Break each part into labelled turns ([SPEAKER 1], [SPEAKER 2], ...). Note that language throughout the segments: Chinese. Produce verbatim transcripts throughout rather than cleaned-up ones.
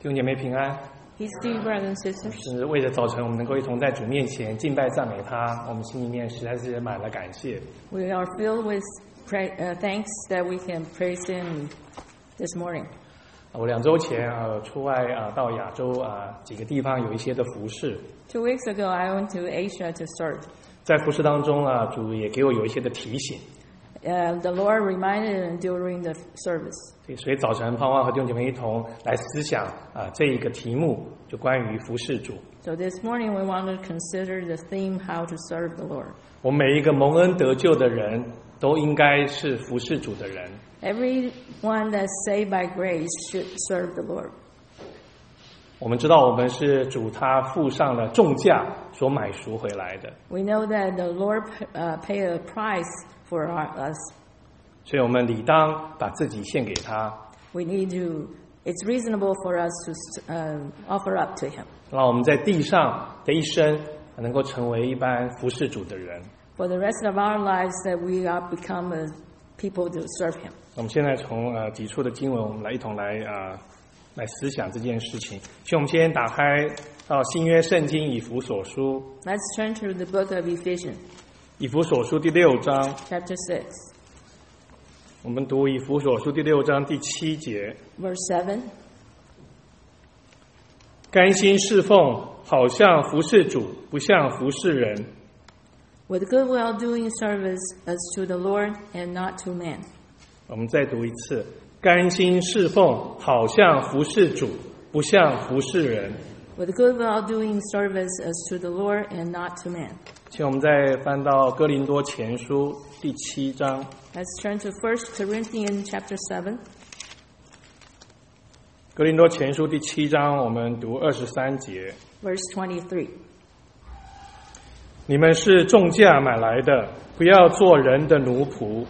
[SPEAKER 1] 弟兄姐妹平安。
[SPEAKER 2] Peace to you, brothers and sisters.
[SPEAKER 1] 是为了早晨我们能够一同在主面前敬拜赞美他，我们心里面实在是满了感谢。
[SPEAKER 2] We are filled with pray, uh, thanks that we can praise Him this morning.
[SPEAKER 1] 我两周前啊出外啊到亚洲啊几个地方有一些的服事。
[SPEAKER 2] Two weeks ago, I went to Asia to serve.
[SPEAKER 1] 在服事当中啊，主也给我有一些的提醒。
[SPEAKER 2] Uh, the Lord reminded me during the service.
[SPEAKER 1] 所以早晨盼望和弟兄姐妹一同来思想啊这一个题目，就关于服事主。
[SPEAKER 2] So this morning we want to consider the theme how to serve the Lord.
[SPEAKER 1] 我们每一个蒙恩得救的人都应该是服事主的人。
[SPEAKER 2] Everyone that's saved by grace should serve the Lord.
[SPEAKER 1] 我们知道我们是主他付上了重价所买赎回来的。
[SPEAKER 2] We know that the Lord uh, paid a price for our, us.
[SPEAKER 1] 所以我们理当把自己献给他。
[SPEAKER 2] We need to. It's reasonable for us to uh, offer up to Him.
[SPEAKER 1] 让我们在地上的一生能够成为一般服事主的人。
[SPEAKER 2] For the rest of our lives, that we are become a people to serve Him.
[SPEAKER 1] 我们现在从呃几处的经文，我们来一同来啊、呃、来思想这件事情。所以我们先打开到新约圣经以弗所书。
[SPEAKER 2] Let's turn to the book of Ephesians.
[SPEAKER 1] 以弗所书第六章。
[SPEAKER 2] Chapter six.
[SPEAKER 1] 我们读以弗所书第六章第七节。
[SPEAKER 2] Verse seven.
[SPEAKER 1] 甘心侍奉，好像服事主，不像服事人。
[SPEAKER 2] With good will doing service as to the Lord and not to man.
[SPEAKER 1] 我们再读一次，甘心侍奉，好像服事主，不像服事人。
[SPEAKER 2] With good will doing service as to the Lord and not to man.
[SPEAKER 1] 请我们再翻到哥林多前书第七章。
[SPEAKER 2] Let's turn to First Corinthians chapter seven.
[SPEAKER 1] 哥林多前书第七章，我们读二十三节。
[SPEAKER 2] Verse twenty-three.
[SPEAKER 1] 你们是重价买来的，不要做人的奴仆。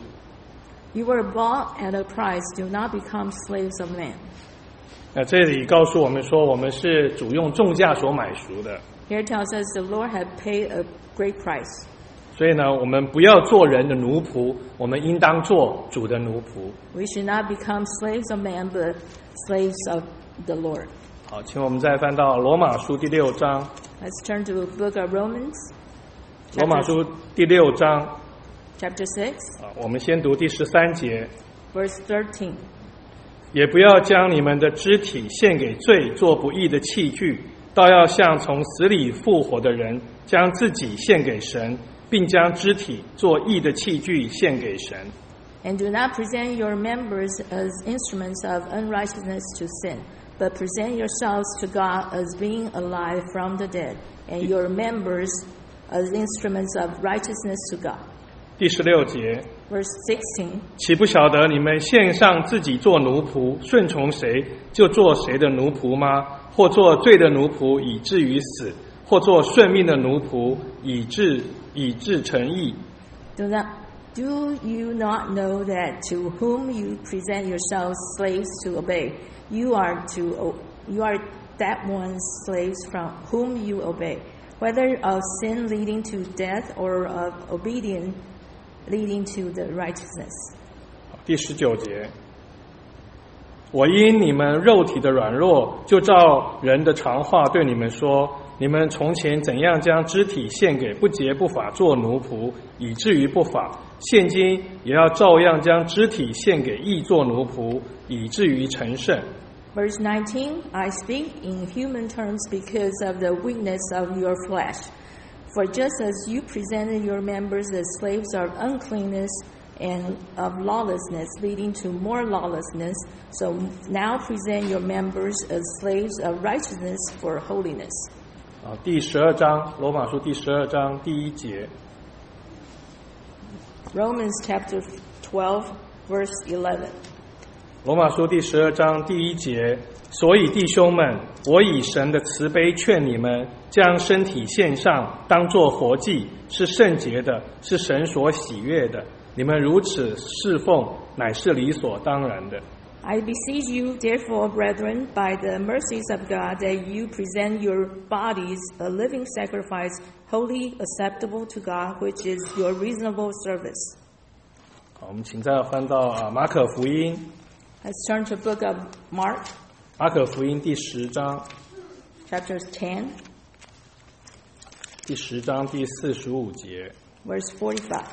[SPEAKER 2] You were bought at a price. Do not become slaves of man.
[SPEAKER 1] 那这里告诉我们说，我们是主用重价所买赎的。
[SPEAKER 2] Here tells us the Lord had paid a great price.
[SPEAKER 1] 所以呢，我们不要做人的奴仆，我们应当做主的奴仆。
[SPEAKER 2] We should not become slaves of man, but slaves of the Lord.
[SPEAKER 1] 好，请我们再翻到罗马书第六章。
[SPEAKER 2] Let's turn to the book of Romans.
[SPEAKER 1] 罗马书第六章
[SPEAKER 2] Chapter six.
[SPEAKER 1] 啊，我们先读第十三节。
[SPEAKER 2] Verse thirteen.
[SPEAKER 1] 也不要将你们的肢体献给罪，做不义的器具，倒要像从死里复活的人，将自己献给神，并将肢体做义的器具献给神。
[SPEAKER 2] And do not present your members as instruments of unrighteousness to sin, but present yourselves to God as being alive from the dead, and your members as instruments of righteousness to God.
[SPEAKER 1] 第十六节。
[SPEAKER 2] Verse sixteen.
[SPEAKER 1] 岂不晓得你们献上自己做奴仆，顺从谁就做谁的奴仆吗？或做罪的奴仆，以至于死；或做顺命的奴仆，以致以致成义。
[SPEAKER 2] Do not do you not know that to whom you present yourselves slaves to obey, you are to you are that one's slaves from whom you obey, whether of sin leading to death or of obedience leading to the righteousness.
[SPEAKER 1] 第十九节，我因你们肉体的软弱，就照人的常话对你们说：你们从前怎样将肢体献给不洁不法做奴仆，以至于不法，现今也要照样将肢体献给义做奴仆，以至于成圣。
[SPEAKER 2] Verse nineteen, I speak in human terms because of the weakness of your flesh. For just as you presented your members as slaves of uncleanness and of lawlessness, leading to more lawlessness, so now present your members as slaves of righteousness for holiness.
[SPEAKER 1] 啊，第十二章，罗马书第十二章第一节。
[SPEAKER 2] Romans chapter twelve, verse eleven.
[SPEAKER 1] 罗马书第十二章第一节，所以弟兄们，我以神的慈悲劝你们，将身体献上，当作活祭，是圣洁的，是神所喜悦的。你们如此侍奉，乃是理所当然的。
[SPEAKER 2] I beseech you, therefore, brethren, by the mercies of God, that you present your bodies a living sacrifice, holy, acceptable to God, which is your reasonable service.
[SPEAKER 1] 好，我们请再翻到啊马可福音。
[SPEAKER 2] Let's turn to the book of Mark.
[SPEAKER 1] 马可福音第十章
[SPEAKER 2] chapter ten,
[SPEAKER 1] 第十章第四十五节。
[SPEAKER 2] verse forty-five.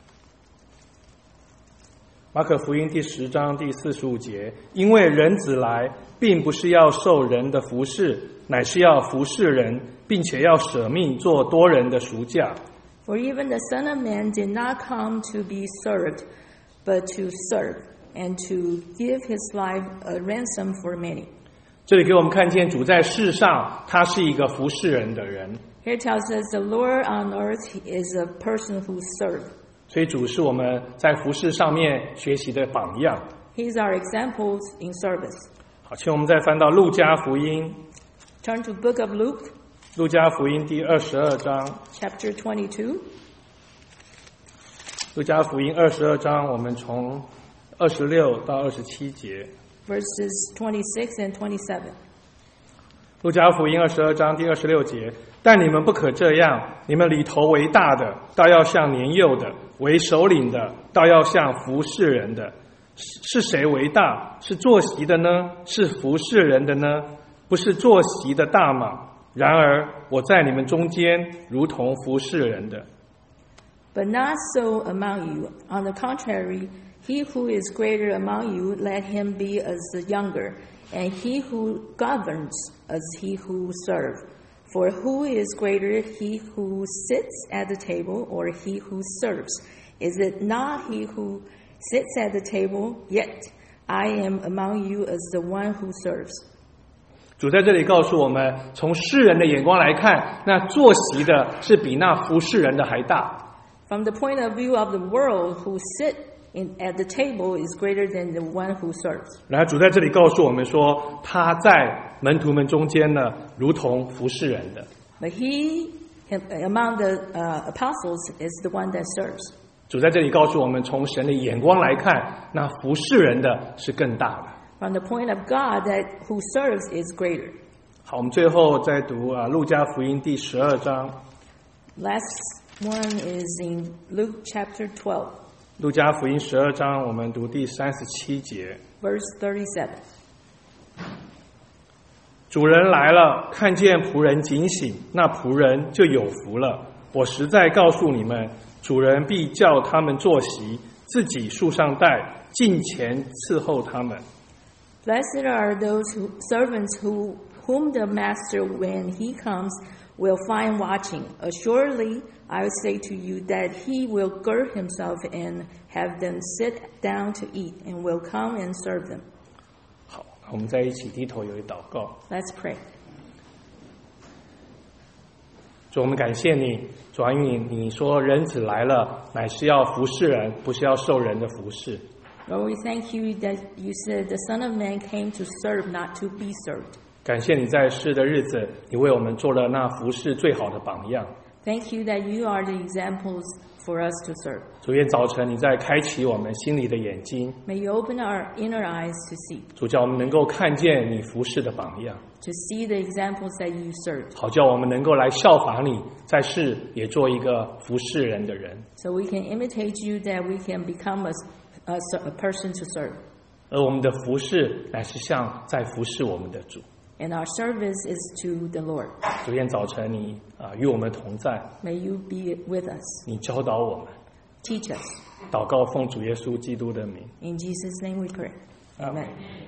[SPEAKER 1] 马可福音第十章第四十五节，因为人子来，并不是要受人的服侍，乃是要服侍人，并且要舍命做多人的赎价。
[SPEAKER 2] For even the Son of Man did not come to be served, but to serve, and to give his life a ransom for many.
[SPEAKER 1] 这里给我们看见主在世上，他是一个服侍人的人。
[SPEAKER 2] Here tells us the Lord on earth is a person who serves.
[SPEAKER 1] 所以主是我们在服侍上面学习的榜样。
[SPEAKER 2] He's our examples in service.
[SPEAKER 1] 好，请我们再翻到路加福音，
[SPEAKER 2] Turn to book of Luke,
[SPEAKER 1] 路加福音第二十二章。
[SPEAKER 2] chapter twenty-two.
[SPEAKER 1] 路加福音二十二章，我们从二十六到二十七节。
[SPEAKER 2] Verses twenty-six and twenty-seven.
[SPEAKER 1] 路加福音二十二章第二十六节，但你们不可这样，你们里头为大的，倒要像年幼的；为首领的，倒要像服侍人的。是谁为大？是坐席的呢？是服侍人的呢？不是坐席的大吗？然而我在你们中间，如同服侍人的。
[SPEAKER 2] But not so among you. On the contrary, he who is greater among you, let him be as the younger, and he who governs as he who serves. For who is greater, he who sits at the table or he who serves? Is it not he who sits at the table? Yet I am among you as the one who serves.
[SPEAKER 1] 主在这里告诉我们，从世人的眼光来看，那坐席的是比那服侍人的还大。
[SPEAKER 2] From the point of view of the world, who sit in, at the table is greater than the one who serves.
[SPEAKER 1] 然后主在这里告诉我们说，他在门徒们中间呢，如同服侍人的。
[SPEAKER 2] But he, him, among the uh, apostles, is the one that serves.
[SPEAKER 1] 主在这里告诉我们，从神的眼光来看，那服侍人的是更大的。
[SPEAKER 2] From the point of God, that who serves is greater.
[SPEAKER 1] 好，我们最后再读啊，路加福音第十二章。
[SPEAKER 2] Last one is in Luke chapter twelve,
[SPEAKER 1] 路加福音十二章，我们读第三十七节。
[SPEAKER 2] verse thirty-seven.
[SPEAKER 1] 主人来了，看见仆人警醒，那仆人就有福了。我实在告诉你们，主人必叫他们坐席，自己束上带，进前伺候他们。
[SPEAKER 2] Blessed are those who, servants who, whom the master, when he comes, will find watching. Assuredly, I say to you that he will gird himself and have them sit down to eat, and will come and serve them.
[SPEAKER 1] 好，我们在一起低头有一祷告。
[SPEAKER 2] Let's pray.
[SPEAKER 1] 主，我们感谢你，主啊，因为你你说人子来了，乃是要服侍人，不是要受人的服侍。
[SPEAKER 2] Lord, we thank you that you said the Son of Man came to serve, not to be served.
[SPEAKER 1] 感谢你在世的日子，你为我们做了那服侍最好的榜样。
[SPEAKER 2] Thank you that you are the examples for us to serve.
[SPEAKER 1] 主，愿早晨你再开启我们心里的眼睛，
[SPEAKER 2] May you open our inner eyes to see,
[SPEAKER 1] 主叫我们能够看见你服侍的榜样，
[SPEAKER 2] to see the examples that you served,
[SPEAKER 1] 好叫我们能够来效法你，在世也做一个服侍人的人。
[SPEAKER 2] so we can imitate you, that we can become a, a, a person to serve.
[SPEAKER 1] 而我们的服侍乃是像在服侍我们的主。
[SPEAKER 2] And our service is to the Lord.
[SPEAKER 1] 主，愿早晨你啊、与我们同在，
[SPEAKER 2] May you be with us.
[SPEAKER 1] 你教导我们。
[SPEAKER 2] Teach us.
[SPEAKER 1] 祷告奉主耶稣基督的名。
[SPEAKER 2] In Jesus' name we pray. Amen.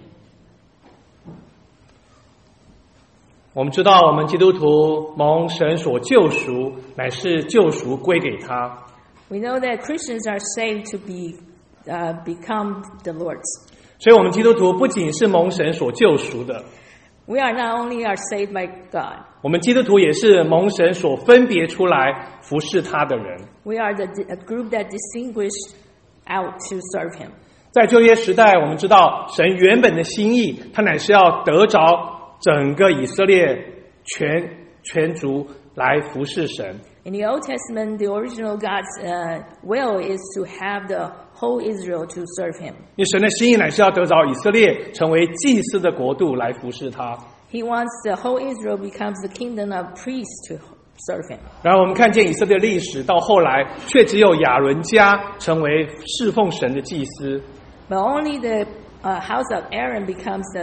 [SPEAKER 1] 我们知道，我们基督徒蒙神所救赎，乃是救赎归给他。
[SPEAKER 2] We know that Christians are saved to be uh, become the Lord's.
[SPEAKER 1] 所以，我们基督徒不仅是蒙神所救赎的，
[SPEAKER 2] We are not only are saved by God,
[SPEAKER 1] 我们基督徒也是蒙神所分别出来服侍他的人。
[SPEAKER 2] we are the a group that distinguished out to serve Him.
[SPEAKER 1] 在旧约时代，我们知道神原本的心意，他乃是要得着整个以色列全全族来服侍神。
[SPEAKER 2] In the Old Testament, the original God's uh, will is to have the whole Israel to serve Him.
[SPEAKER 1] 因为神的心意乃是要得着以色列成为祭司的国度来服侍他。
[SPEAKER 2] He wants the whole Israel becomes the kingdom of priests to serve Him.
[SPEAKER 1] 然后我们看见以色列历史到后来，却只有亚伦家成为侍奉神的祭司。
[SPEAKER 2] But only the uh, house of Aaron becomes the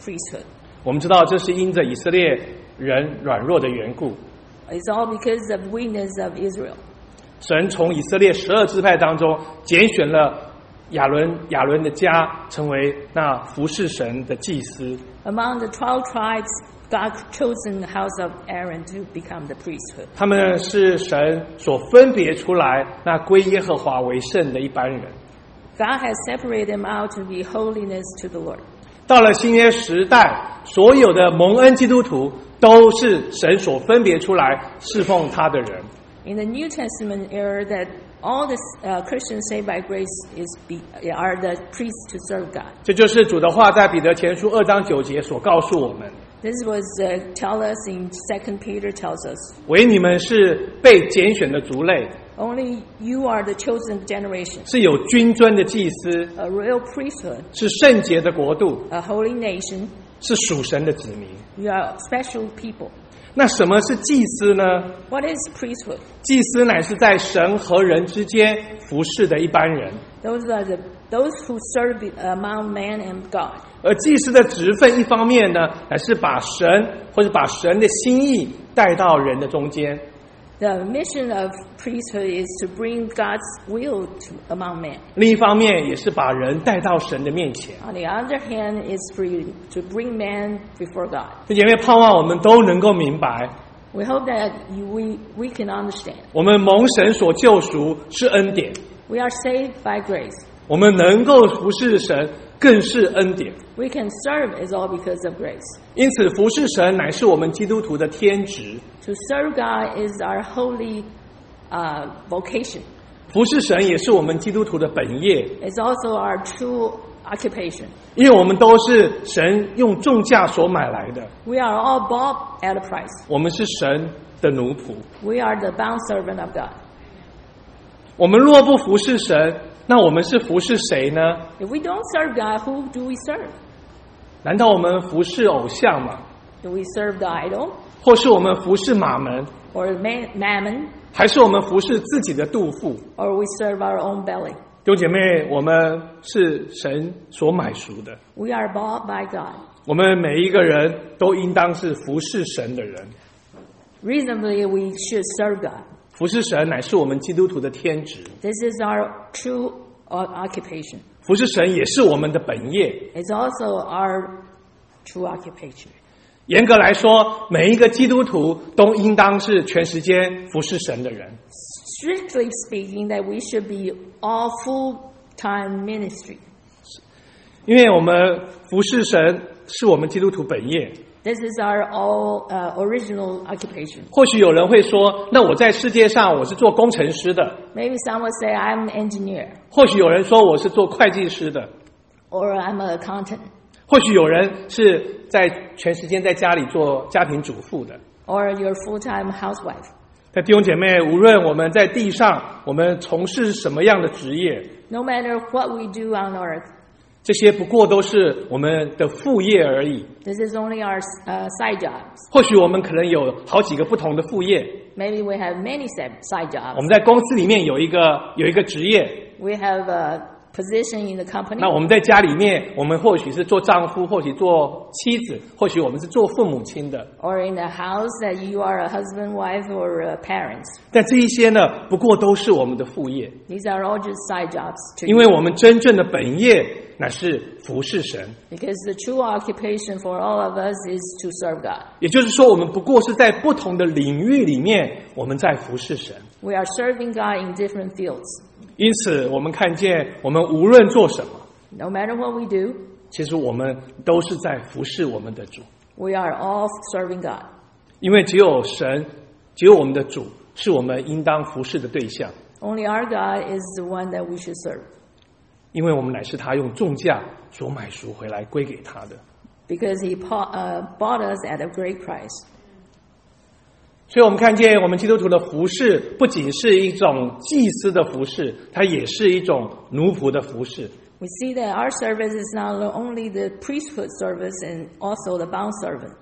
[SPEAKER 2] priesthood.
[SPEAKER 1] 我们知道这是因着以色列人软弱的缘故，
[SPEAKER 2] It's all because of weakness of Israel.
[SPEAKER 1] 神从以色列十二支派当中拣选了亚伦亚伦的家，成为那服侍神的祭司。
[SPEAKER 2] Among the twelve tribes, God chosen the house of Aaron to become the priesthood.
[SPEAKER 1] 他们是神所分别出来那归耶和华为圣的一般人。
[SPEAKER 2] God has separated them out to be holiness to the Lord.
[SPEAKER 1] 到了新约时代，所有的蒙恩基督徒都是神所分别出来侍奉他的人。
[SPEAKER 2] In the New Testament era, that all the uh, Christians saved by grace is be, are the priests to serve God.
[SPEAKER 1] 这就是主的话在彼得前书二章九节所告诉我们。
[SPEAKER 2] This was uh, tell us in Second Peter tells us.
[SPEAKER 1] 唯你们是被拣选的族类，
[SPEAKER 2] Only you are the chosen generation,
[SPEAKER 1] 是有君尊的祭司，
[SPEAKER 2] a royal priesthood,
[SPEAKER 1] 是圣洁的国度，
[SPEAKER 2] a holy nation.
[SPEAKER 1] 是属神的子民。
[SPEAKER 2] You are special people.
[SPEAKER 1] 那什么是祭司呢？
[SPEAKER 2] What is priesthood?
[SPEAKER 1] 祭司乃是在神和人之间服侍的一般人，
[SPEAKER 2] Those are the those who serve among man and God.
[SPEAKER 1] 而祭司的职分一方面呢，乃是把神或者把神的心意带到人的中间。
[SPEAKER 2] The mission of priesthood is to bring God's will to among men.
[SPEAKER 1] 另一方面也是把人带到神的面前。
[SPEAKER 2] On the other hand, is for you to bring man before God.
[SPEAKER 1] 这姐妹盼望我们都能够明白，
[SPEAKER 2] We hope that you, we we can understand.
[SPEAKER 1] 我们蒙神所救赎是恩典，
[SPEAKER 2] We are saved by grace.
[SPEAKER 1] 我们能够服侍神更是恩典。
[SPEAKER 2] We can serve is all because of grace.
[SPEAKER 1] 因此服侍神乃是我们基督徒的天职，
[SPEAKER 2] To serve God is our holy uh, vocation.
[SPEAKER 1] 服侍神也是我们基督徒的本业，
[SPEAKER 2] It's also our true occupation.
[SPEAKER 1] 因为我们都是神用重价所买来的，
[SPEAKER 2] We are all bought at a price.
[SPEAKER 1] 我们是神的奴仆。
[SPEAKER 2] We are the bound servant of God.
[SPEAKER 1] 我们若不服侍神，那我们是服侍谁呢？
[SPEAKER 2] If we don't serve God, who do we serve?
[SPEAKER 1] 难道我们服侍偶像吗？
[SPEAKER 2] Do we serve the idol
[SPEAKER 1] 或是我们服侍马门，
[SPEAKER 2] or man, mammon,
[SPEAKER 1] 还是我们服侍自己的肚腹？
[SPEAKER 2] or we serve our own belly?
[SPEAKER 1] 弟兄姐妹，我们是神所买赎的，
[SPEAKER 2] We are bought by God.
[SPEAKER 1] 我们每一个人都应当是服侍神的人。
[SPEAKER 2] Reasonably, we should serve God.
[SPEAKER 1] 服侍神乃是我们基督徒的天职，
[SPEAKER 2] This is our true occupation.
[SPEAKER 1] 服侍神也是我们的本业。
[SPEAKER 2] It's also our true occupation.
[SPEAKER 1] 严格来说，每一个基督徒都应当是全时间服侍神的人。
[SPEAKER 2] Strictly speaking, that we should be all full-time ministry.
[SPEAKER 1] 因为我们服侍神是我们基督徒本业。
[SPEAKER 2] This is our all uh, original occupation.
[SPEAKER 1] 或许有人会说，那我在世界上我是做工程师的，
[SPEAKER 2] Maybe some would say I'm an engineer
[SPEAKER 1] 或许有人说我是做会计师的，
[SPEAKER 2] or I'm an accountant
[SPEAKER 1] 或许有人是在全时间在家里做家庭主妇的。
[SPEAKER 2] or you're a full-time housewife.
[SPEAKER 1] 但弟兄姐妹，无论我们在地上我们从事什么样的职业，
[SPEAKER 2] No matter what we do on earth,
[SPEAKER 1] 这些不过都是我们的副业而已。
[SPEAKER 2] this is only our uh, side jobs.
[SPEAKER 1] 或许我们可能有好几个不同的副业，
[SPEAKER 2] Maybe we have many side side
[SPEAKER 1] 我
[SPEAKER 2] jobs.
[SPEAKER 1] 们在公司里面有一个有一个职业，
[SPEAKER 2] We have a position in the company.
[SPEAKER 1] 那我们在家里面，我们或许是做丈夫，或许做妻子，或许我们是做父母亲的。
[SPEAKER 2] Or in the house that you are a husband, wife, or a parent.
[SPEAKER 1] 但这一些呢，不过都是我们的副业，
[SPEAKER 2] These are all just side jobs to
[SPEAKER 1] 因
[SPEAKER 2] you.
[SPEAKER 1] 为我们真正的本业乃是服侍神。
[SPEAKER 2] Because the true occupation for all of us is to serve God.
[SPEAKER 1] 也就是说，我们不过是在不同的领域里面，我们在服侍神。
[SPEAKER 2] We are serving God in different fields.
[SPEAKER 1] 因此，我们看见，我们无论做什么，
[SPEAKER 2] No matter what we do,
[SPEAKER 1] 其实我们都是在服侍我们的主。
[SPEAKER 2] we are all serving God.
[SPEAKER 1] 因为只有神，只有我们的主，是我们应当服侍的对象。
[SPEAKER 2] Only our God is the one that we should serve.
[SPEAKER 1] 因为我们乃是他用重价所买赎回来归给他的。
[SPEAKER 2] Because he bought, uh, bought us at a great price.
[SPEAKER 1] 所以我们看见我们基督徒的服侍不仅是一种祭司的服侍，它也是一种奴仆的服侍。
[SPEAKER 2] We see that our service is not only the priesthood service and also the bond servant.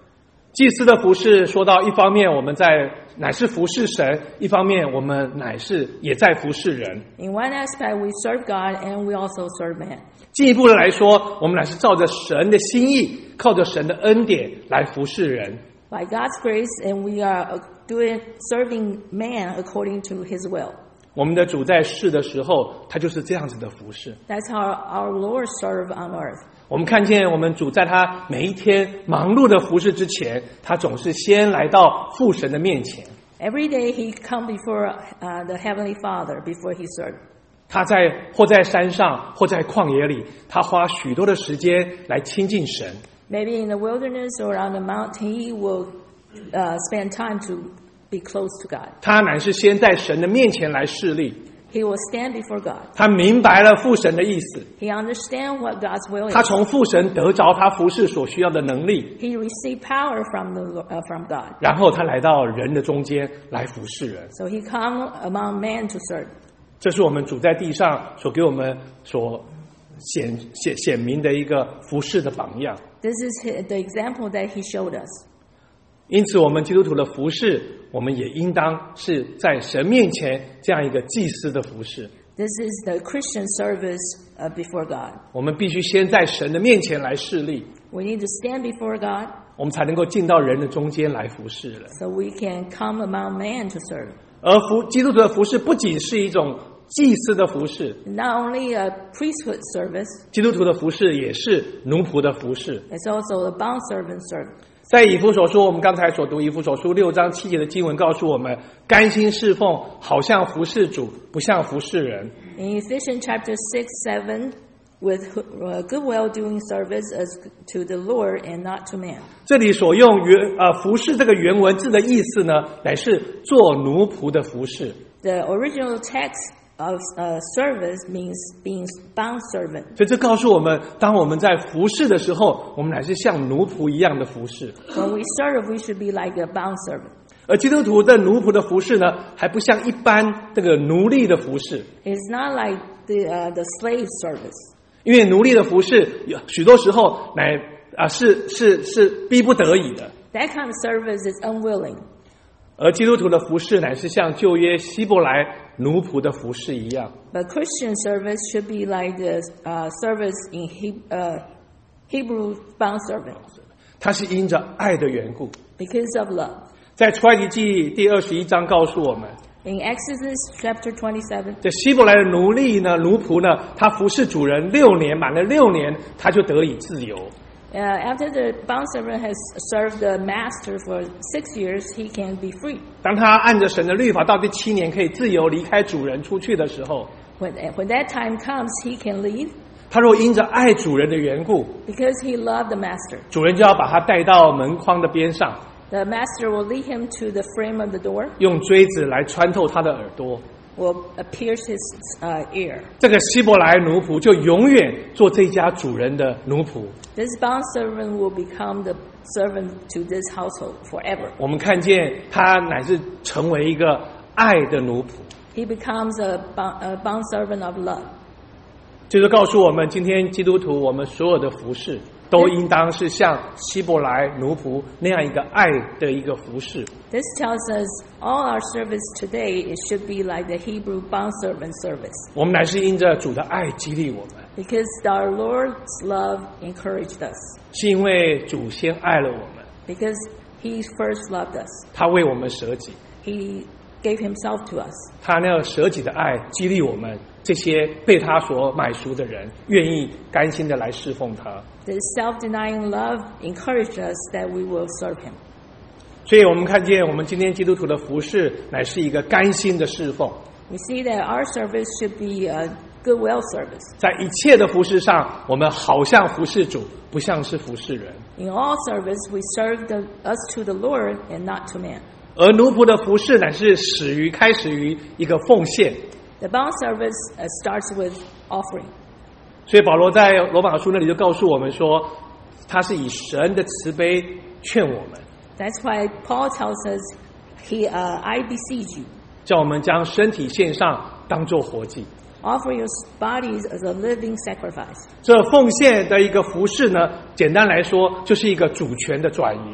[SPEAKER 1] 祭司的服事说到，一方面我们在乃是服侍神，一方面我们乃是也在服侍人。
[SPEAKER 2] In one aspect, we serve God and we also serve man.
[SPEAKER 1] 进一步的来说，我们乃是照着神的心意，靠着神的恩典来服侍人。
[SPEAKER 2] By God's grace, and we are doing serving man according to His will.
[SPEAKER 1] 我们的主在世的时候，他就是这样子的服侍。
[SPEAKER 2] That's how our Lord served on earth.
[SPEAKER 1] 我们看见我们主在他每一天忙碌的服侍之前，他总是先来到父神的面前。
[SPEAKER 2] Every day He come before uh, the Heavenly Father before He served.
[SPEAKER 1] 他在或在山上，或在旷野里，他花许多的时间来亲近神。
[SPEAKER 2] Maybe in the wilderness or on the mountain, He will uh, spend time to be close to God.
[SPEAKER 1] 他乃是先在神的面前来侍立，
[SPEAKER 2] He will stand before God.
[SPEAKER 1] 他明白了父神的意思，
[SPEAKER 2] He understands what God's will
[SPEAKER 1] 他
[SPEAKER 2] is.
[SPEAKER 1] 从父神得着他服侍所需要的能力，
[SPEAKER 2] He received power from the uh, from God.
[SPEAKER 1] 然后他来到人的中间来服侍人。
[SPEAKER 2] So He come among men to serve.
[SPEAKER 1] 这是我们主在地上所给我们所显显显明的一个服侍的榜样。
[SPEAKER 2] This is hi- the example that He showed us.
[SPEAKER 1] 因此，我们基督徒的服侍，我们也应当是在神面前这样一个祭司的服侍。
[SPEAKER 2] This is the Christian service uh, before God.
[SPEAKER 1] 我们必须先在神的面前来侍立，
[SPEAKER 2] We need to stand before God
[SPEAKER 1] 我们才能够进到人的中间来服侍人。
[SPEAKER 2] so we can come among man to serve.
[SPEAKER 1] 而服基督徒的服侍不仅是一种祭司的服侍，
[SPEAKER 2] Not only a priesthood service,
[SPEAKER 1] 基督徒的服侍也是奴仆的服侍。
[SPEAKER 2] it's also a bond servant service.
[SPEAKER 1] 在以弗所书，我们刚才所读以弗所书六章七节的经文告诉我们，甘心侍奉，好像服侍主，不像服侍人。
[SPEAKER 2] In Ephesians chapter six, seven, with uh, goodwill doing service as to the Lord and not to man.
[SPEAKER 1] 这里所用原呃服侍这个原文字的意思呢，乃是做奴仆的服侍。
[SPEAKER 2] The original text of uh, service means being bond servant.
[SPEAKER 1] 所以这告诉我们，当我们在服侍的时候，我们乃是像奴仆一样的服侍。
[SPEAKER 2] When we serve, we should be like a bond servant.
[SPEAKER 1] 而基督徒的奴仆的服侍呢，还不像一般这个奴隶的服侍，
[SPEAKER 2] It's not like the uh, the slave service.
[SPEAKER 1] 因为奴隶的服侍有许多时候乃啊是是是逼不得已的，
[SPEAKER 2] That kind of service is unwilling.
[SPEAKER 1] 而基督徒的服侍乃是像旧约希伯来奴仆的服侍一样。
[SPEAKER 2] But Christian service should be like the uh, service in he, uh, Hebrew bond servant
[SPEAKER 1] 它是因着爱的缘故。
[SPEAKER 2] because of love.
[SPEAKER 1] 在出埃及记第二十一章告诉我们，
[SPEAKER 2] In Exodus chapter twenty-seven,
[SPEAKER 1] 这希伯来的奴隶呢，奴仆呢，他服侍主人六年，满了六年，他就得以自由。
[SPEAKER 2] uh, after the bond servant has served the master for six years, he can be free.
[SPEAKER 1] 当他按着神的律法到第七年可以自由离开主人出去的时候，
[SPEAKER 2] When, when that time comes, he can leave
[SPEAKER 1] 他若因着爱主人的缘故，
[SPEAKER 2] because he loved the master.
[SPEAKER 1] 主人就要把他带到门框的边上，
[SPEAKER 2] The master will lead him to the frame of the door,
[SPEAKER 1] 用锥子来穿透他的耳朵。
[SPEAKER 2] will pierce his uh, ear.
[SPEAKER 1] 这个希伯来奴仆就永远做这家主人的奴仆。
[SPEAKER 2] This bond servant will become the servant to this household forever.
[SPEAKER 1] 我们看见他乃是成为一个爱的奴仆，
[SPEAKER 2] He becomes a bond, a bond servant of love.
[SPEAKER 1] 就是告诉我们，今天基督徒我们所有的服侍，都应当是像希伯来奴仆那样一个爱的一个服侍。
[SPEAKER 2] This tells us all our service today, it should be like the Hebrew bond servant service.
[SPEAKER 1] 我们乃是因着主的爱激励我们，
[SPEAKER 2] Because our Lord's love encouraged us.
[SPEAKER 1] 是因为主先爱了我们，
[SPEAKER 2] Because He first loved us.
[SPEAKER 1] 他为我们舍己，
[SPEAKER 2] He gave Himself to us.
[SPEAKER 1] 他那舍己的爱激励我们这些被他所买赎的人，愿意甘心的来侍奉他。
[SPEAKER 2] This self-denying love encouraged us that we will serve Him.
[SPEAKER 1] 所以我们看见我们今天基督徒的服侍乃是一个甘心的侍奉，
[SPEAKER 2] We see that our service should be a goodwill service.
[SPEAKER 1] 在一切的服侍上，我们好像服侍主，不像是服侍人。
[SPEAKER 2] In all service, we serve the, us to the Lord and not to man.
[SPEAKER 1] 而奴仆的服侍乃是始于开始于一个奉献。
[SPEAKER 2] The bond service uh, starts with offering.
[SPEAKER 1] 所以保罗在罗马书那里就告诉我们说，他是以神的慈悲劝我们，
[SPEAKER 2] That's why Paul tells us, "He, uh, I beseech you,
[SPEAKER 1] 叫我们将身体献上，当作活祭。
[SPEAKER 2] offer your bodies as a living sacrifice."
[SPEAKER 1] 这奉献的一个服侍呢，简单来说就是一个主权的转移。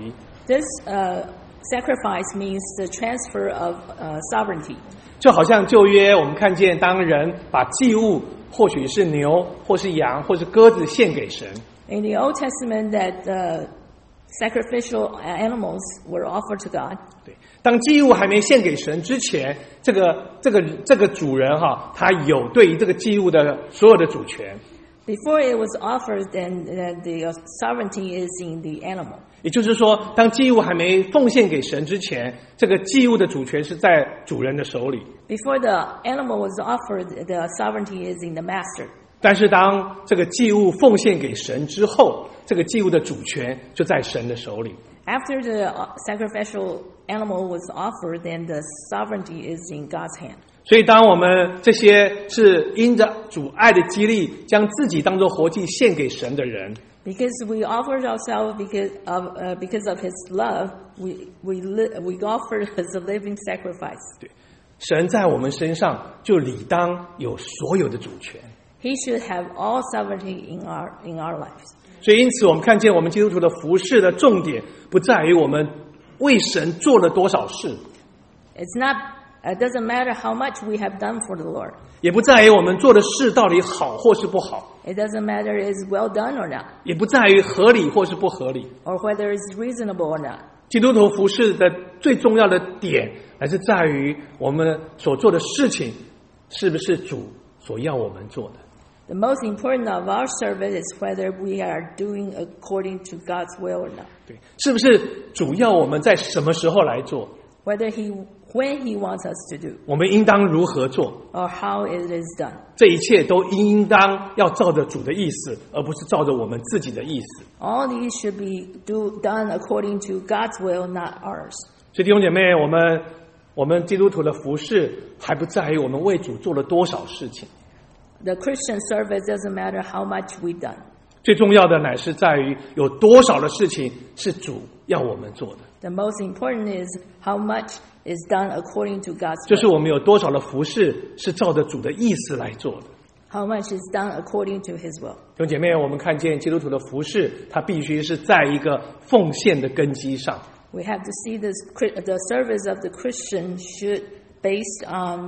[SPEAKER 2] This uh, sacrifice means the transfer of uh, sovereignty.
[SPEAKER 1] 就好像旧约，我们看见当人把祭物，或许是牛，或是羊，或是鸽子献给神。
[SPEAKER 2] In the Old Testament, that uh, sacrificial animals were offered to God.
[SPEAKER 1] 对，当祭物还没献给神之前，这个这个这个主人哈，他有对于这个祭物的所有的主权。
[SPEAKER 2] Before it was offered, then uh, the sovereignty is in the animal.
[SPEAKER 1] 也就是说，当祭物还没奉献给神之前，这个祭物的主权是在主人的手里。
[SPEAKER 2] Before the animal was offered, the sovereignty is in the master.
[SPEAKER 1] 但是当这个祭物奉献给神之后，这个祭物的主权就在神的手里。
[SPEAKER 2] After the sacrificial animal was offered, then the sovereignty is in God's hand.
[SPEAKER 1] 所以当我们这些是因着主爱的激励，将自己当作活祭献给神的人，
[SPEAKER 2] Because we offered ourselves because of uh, because of His love, we we li- we offered as a living sacrifice.
[SPEAKER 1] 对，神在我们身上就理当有所有的主权。
[SPEAKER 2] He should have all sovereignty in our in our lives.
[SPEAKER 1] 所以因此，我们看见我们基督徒的服事的重点，不在于我们为神做了多少事，
[SPEAKER 2] It's not. It doesn't matter how much we have done for the Lord.
[SPEAKER 1] 也不在于我们做的事到底好或是不好，
[SPEAKER 2] It doesn't matter is well done or not,
[SPEAKER 1] 也不在于合理或是不合理。
[SPEAKER 2] or whether it's reasonable or not.
[SPEAKER 1] 基督徒服事的最重要的点，还是在于我们所做的事情是不是主所要我们做的。
[SPEAKER 2] The most important of our service is whether we are doing according to God's will or not.
[SPEAKER 1] 对，是不是主要我们在什么时候来做？
[SPEAKER 2] Whether He when He wants us to do,
[SPEAKER 1] 我们应当如何做？
[SPEAKER 2] or how it is done.
[SPEAKER 1] 这一切都应当要照着主的意思，而不是照着我们自己的意思。
[SPEAKER 2] All these should be do, done according to God's will, not ours.
[SPEAKER 1] 所以弟兄姐妹，我们我们基督徒的服事，还不在于我们为主做了多少事情，
[SPEAKER 2] The Christian service doesn't matter how much we've done.
[SPEAKER 1] 最重要的乃是在于有多少的事情是主要我们做的。
[SPEAKER 2] The most important is how much is done according to God's
[SPEAKER 1] 就是
[SPEAKER 2] will.
[SPEAKER 1] 我们有多少的服事是照着主的意思来做的。
[SPEAKER 2] How much is done according to His will.
[SPEAKER 1] 弟兄姐妹，我们看见基督徒的服事，它必须是在一个奉献的根基上。
[SPEAKER 2] We have to see this, the service of the Christian should based on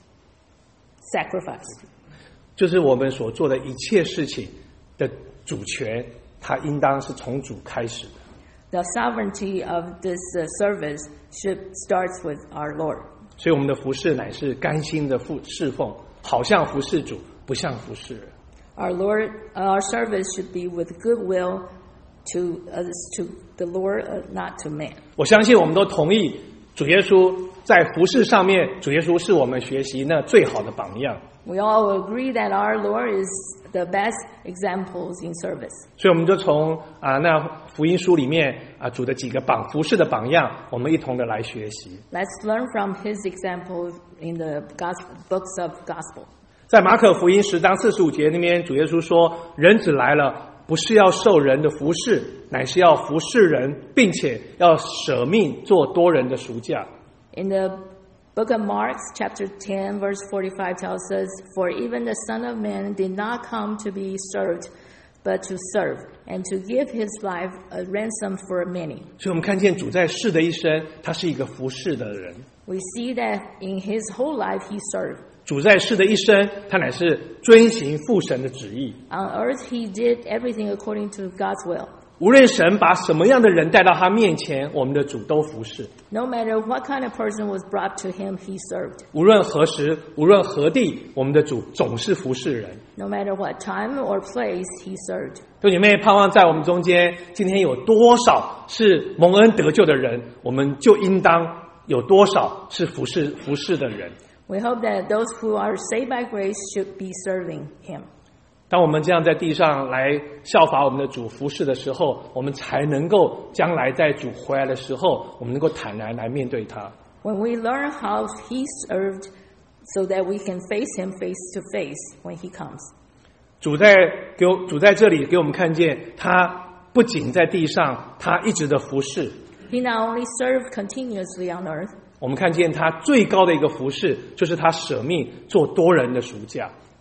[SPEAKER 2] sacrifice.
[SPEAKER 1] 就是我们所做的一切事情的主权，它应当是从主开始的。
[SPEAKER 2] The sovereignty of this uh, service should starts with our Lord.
[SPEAKER 1] 所以我们的服事乃是甘心的服侍奉，好像服侍主，不像服侍人。
[SPEAKER 2] Our Lord, our service should be with goodwill to uh, to the Lord, uh, not to man.
[SPEAKER 1] 我相信我们都同意，主耶稣在服事上面，主耶稣是我们学习那最好的榜样。
[SPEAKER 2] We all agree that our Lord is the best examples in service.
[SPEAKER 1] 所以我们就从啊那福音书里面啊主的几个榜服事的榜样，我们一同的来学习。
[SPEAKER 2] Let's learn from His example in the gospel, books of gospel.
[SPEAKER 1] 在马可福音十章四十五节那边，主耶稣说：“人子来了，不是要受人的服事，乃是要服事人，并且要舍命做多人的赎价。”
[SPEAKER 2] In the book of Mark, chapter ten, verse forty-five tells us, For even the Son of Man did not come to be served, but to serve, and to give His life a ransom for many.
[SPEAKER 1] 所以我们看见主在世的一生，他是一个服事的人。
[SPEAKER 2] We see that in His whole life He served.
[SPEAKER 1] 主在世的一生，他乃是遵行父神的旨意。
[SPEAKER 2] On earth He did everything according to God's will.
[SPEAKER 1] 无论神把什么样的人带到他面前，我们的主都服侍。
[SPEAKER 2] No matter what kind of person was brought to Him, He served.
[SPEAKER 1] 无论何时，无论何地，我们的主总是服侍人。
[SPEAKER 2] No matter what time or place, He served.
[SPEAKER 1] 弟兄姐妹，盼望在我们中间，今天有多少是蒙恩得救的人，我们就应当有多少是服侍服侍的人。
[SPEAKER 2] We hope that those who are saved by grace should be serving Him.
[SPEAKER 1] 当我们这样在地上来效法我们的主服侍的时候，我们才能够将来在主回来的时候，我们能够坦然来面对他。
[SPEAKER 2] When we learn how He served, so that we can face Him face to face when He comes.
[SPEAKER 1] 主在给我主在这里给我们看见，他不仅在地上，他一直的服侍。
[SPEAKER 2] He not only served continuously on earth,
[SPEAKER 1] 我们看见他最高的一个服侍，就是他舍命做多人的赎价。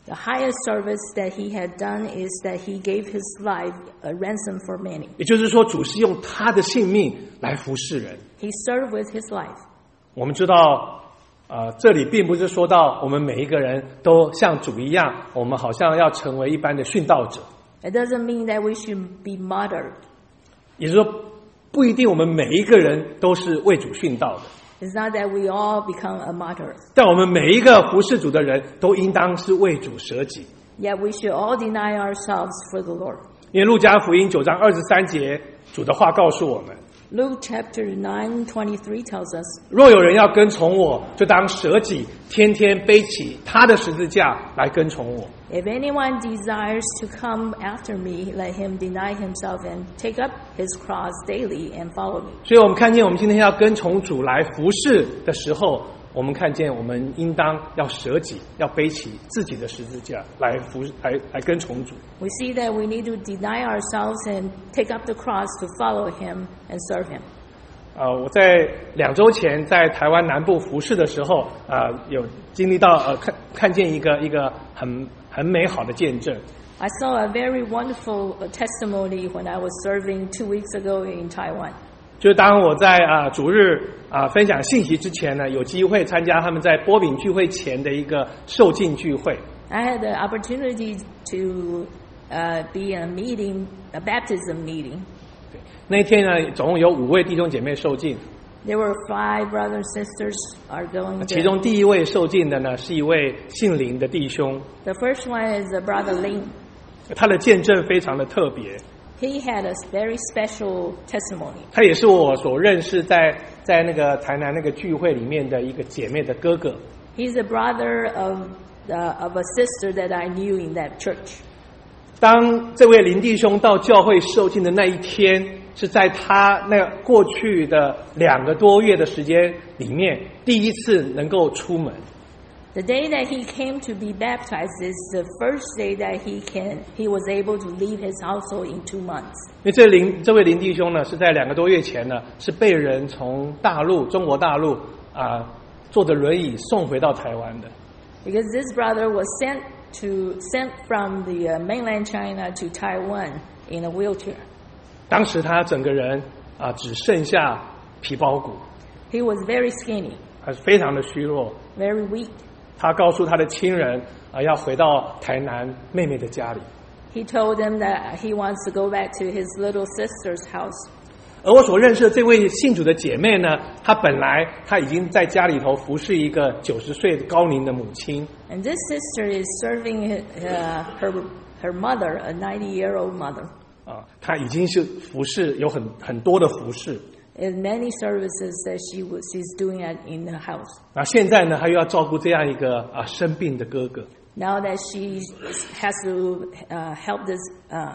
[SPEAKER 2] The highest service that he had done is that he gave his life a ransom for many.
[SPEAKER 1] 也就是说，主是用他的性命来服侍人。
[SPEAKER 2] He served with his life.
[SPEAKER 1] 我们知道，呃，这里并不是说到我们每一个人都像主一样，我们好像要成为一般的殉道者。
[SPEAKER 2] It doesn't mean that we should be martyred.
[SPEAKER 1] 也就是说，不一定我们每一个人都是为主殉道的。
[SPEAKER 2] It's not that we all become a martyr.
[SPEAKER 1] 但我们每一个服侍主的人都应当是为主舍己。
[SPEAKER 2] Yet we should all deny ourselves for the Lord.
[SPEAKER 1] 因为路加福音九章二十三节，主的话告诉我们
[SPEAKER 2] Luke chapter nine twenty-three tells us,
[SPEAKER 1] 若有人要跟从我，就当舍己，天天背起他的十字架来跟从我。
[SPEAKER 2] If anyone desires to come after me, let him deny himself and take up his cross daily and follow me.
[SPEAKER 1] 所以我们看见我们今天要跟从主来服侍的时候，我们看见我们应当要舍己，要背起自己的十字架来服来来跟从主。
[SPEAKER 2] We see that we need to deny ourselves and take up the cross to follow him and serve him.
[SPEAKER 1] 呃，我在两周前在台湾南部服侍的时候，呃，有经历到呃看看见一个一个很很美好的见证。
[SPEAKER 2] I saw a very wonderful testimony when I was serving two weeks ago in Taiwan.
[SPEAKER 1] 就是当我在啊、呃、主日啊、呃、分享信息之前呢，有机会参加他们在波饼聚会前的一个受浸聚会。
[SPEAKER 2] I had the opportunity to uh, be in a meeting, a baptism meeting.
[SPEAKER 1] 对，那一天呢，总共有五位弟兄姐妹受浸。
[SPEAKER 2] There were five brothers and sisters are going
[SPEAKER 1] 其中
[SPEAKER 2] there.
[SPEAKER 1] 第一位受浸的呢，是一位姓林的弟兄，
[SPEAKER 2] The first one is uh, Brother Lin.
[SPEAKER 1] 他的见证非常的特别。
[SPEAKER 2] He had a very special testimony.
[SPEAKER 1] 他也是我所认识在在那个台南那个聚会里面的一个姐妹的哥哥。
[SPEAKER 2] He's a brother of the, of a sister that I knew in that church.
[SPEAKER 1] 当这位林弟兄到教会受浸的那一天，是在他那过去的两个多月的时间里面，第一次能够出门。
[SPEAKER 2] The day that he came to be baptized is the first day that he can he was able to leave his household in two months.
[SPEAKER 1] 因为这林这位林弟兄呢，是在两个多月前呢，是被人从大陆中国大陆啊、呃、坐着轮椅送回到台湾的。
[SPEAKER 2] Because this brother was sent to sent from the uh, mainland China to Taiwan in a wheelchair.
[SPEAKER 1] 当时他整个人啊、呃、只剩下皮包骨，
[SPEAKER 2] He was very skinny,
[SPEAKER 1] 他是非常的虚弱。
[SPEAKER 2] very weak.
[SPEAKER 1] 他告诉他的亲人啊、呃，要回到台南妹妹的家里。
[SPEAKER 2] He told them that he wants to go back to his little sister's house.
[SPEAKER 1] 而我所认识的这位信主的姐妹呢，她本来她已经在家里头服侍一个九十岁高龄的母亲。
[SPEAKER 2] And this sister is serving uh, her her mother, a ninety-year-old mother.
[SPEAKER 1] 啊，她已经是服侍有很很多的服侍。
[SPEAKER 2] In many services that she was she's doing it in the house.
[SPEAKER 1] 啊，现在呢，她又要照顾这样一个啊生病的哥哥。
[SPEAKER 2] Now that she has to uh, help this uh,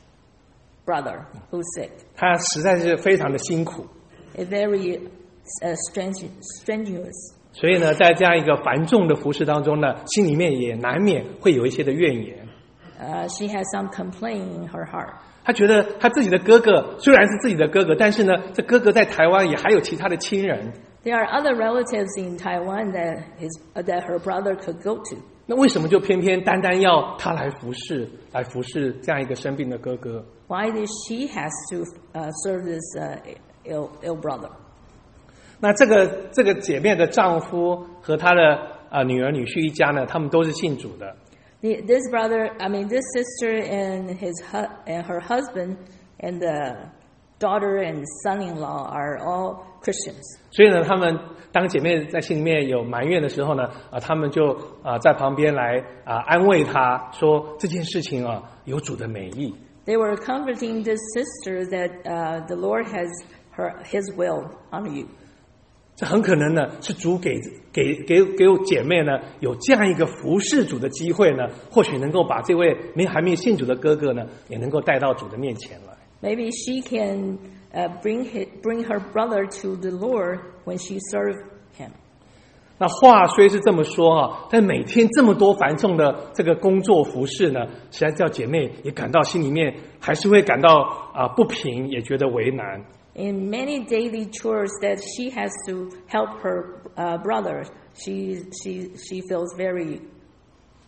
[SPEAKER 2] brother who's sick.
[SPEAKER 1] 她实在是非常的辛苦。
[SPEAKER 2] It's very uh, strenuous, strenuous.
[SPEAKER 1] 所以呢，在这样一个繁重的服侍当中呢，心里面也难免会有一些的怨言。
[SPEAKER 2] Uh, she has some complaint in her heart.
[SPEAKER 1] 他觉得他自己的哥哥虽然是自己的哥哥，但是呢，这哥哥在台湾也还有其他的亲人。
[SPEAKER 2] There are other relatives in Taiwan that his uh, that her brother could go to.
[SPEAKER 1] 那为什么就偏偏单单要他来服侍，来服侍这样一个生病的哥哥？
[SPEAKER 2] Why did she has to uh, serve this uh, ill ill brother?
[SPEAKER 1] 那这个这个姐妹的丈夫和她的啊、呃、女儿女婿一家呢，他们都是信主的。
[SPEAKER 2] The, this brother, I mean, this sister and his hu- and her husband and the daughter and son-in-law are all Christians.
[SPEAKER 1] 所以呢，他们当姐妹在心里面有埋怨的时候呢，啊，他们就啊在旁边来啊安慰她说这件事情啊有主的美意。
[SPEAKER 2] They were comforting this sister that uh, the Lord has her His will on you.
[SPEAKER 1] 这很可能呢是主给给给给我姐妹呢有这样一个服侍主的机会呢，或许能够把这位没还没信主的哥哥呢，也能够带到主的面前来。
[SPEAKER 2] Maybe she can uh, bring his, bring her brother to the Lord when she served him.
[SPEAKER 1] 那话虽是这么说啊，但每天这么多繁重的这个工作服侍呢，实在叫姐妹也感到心里面还是会感到啊、呃、不平，也觉得为难。
[SPEAKER 2] In many daily chores that she has to help her uh, brother, she she she feels very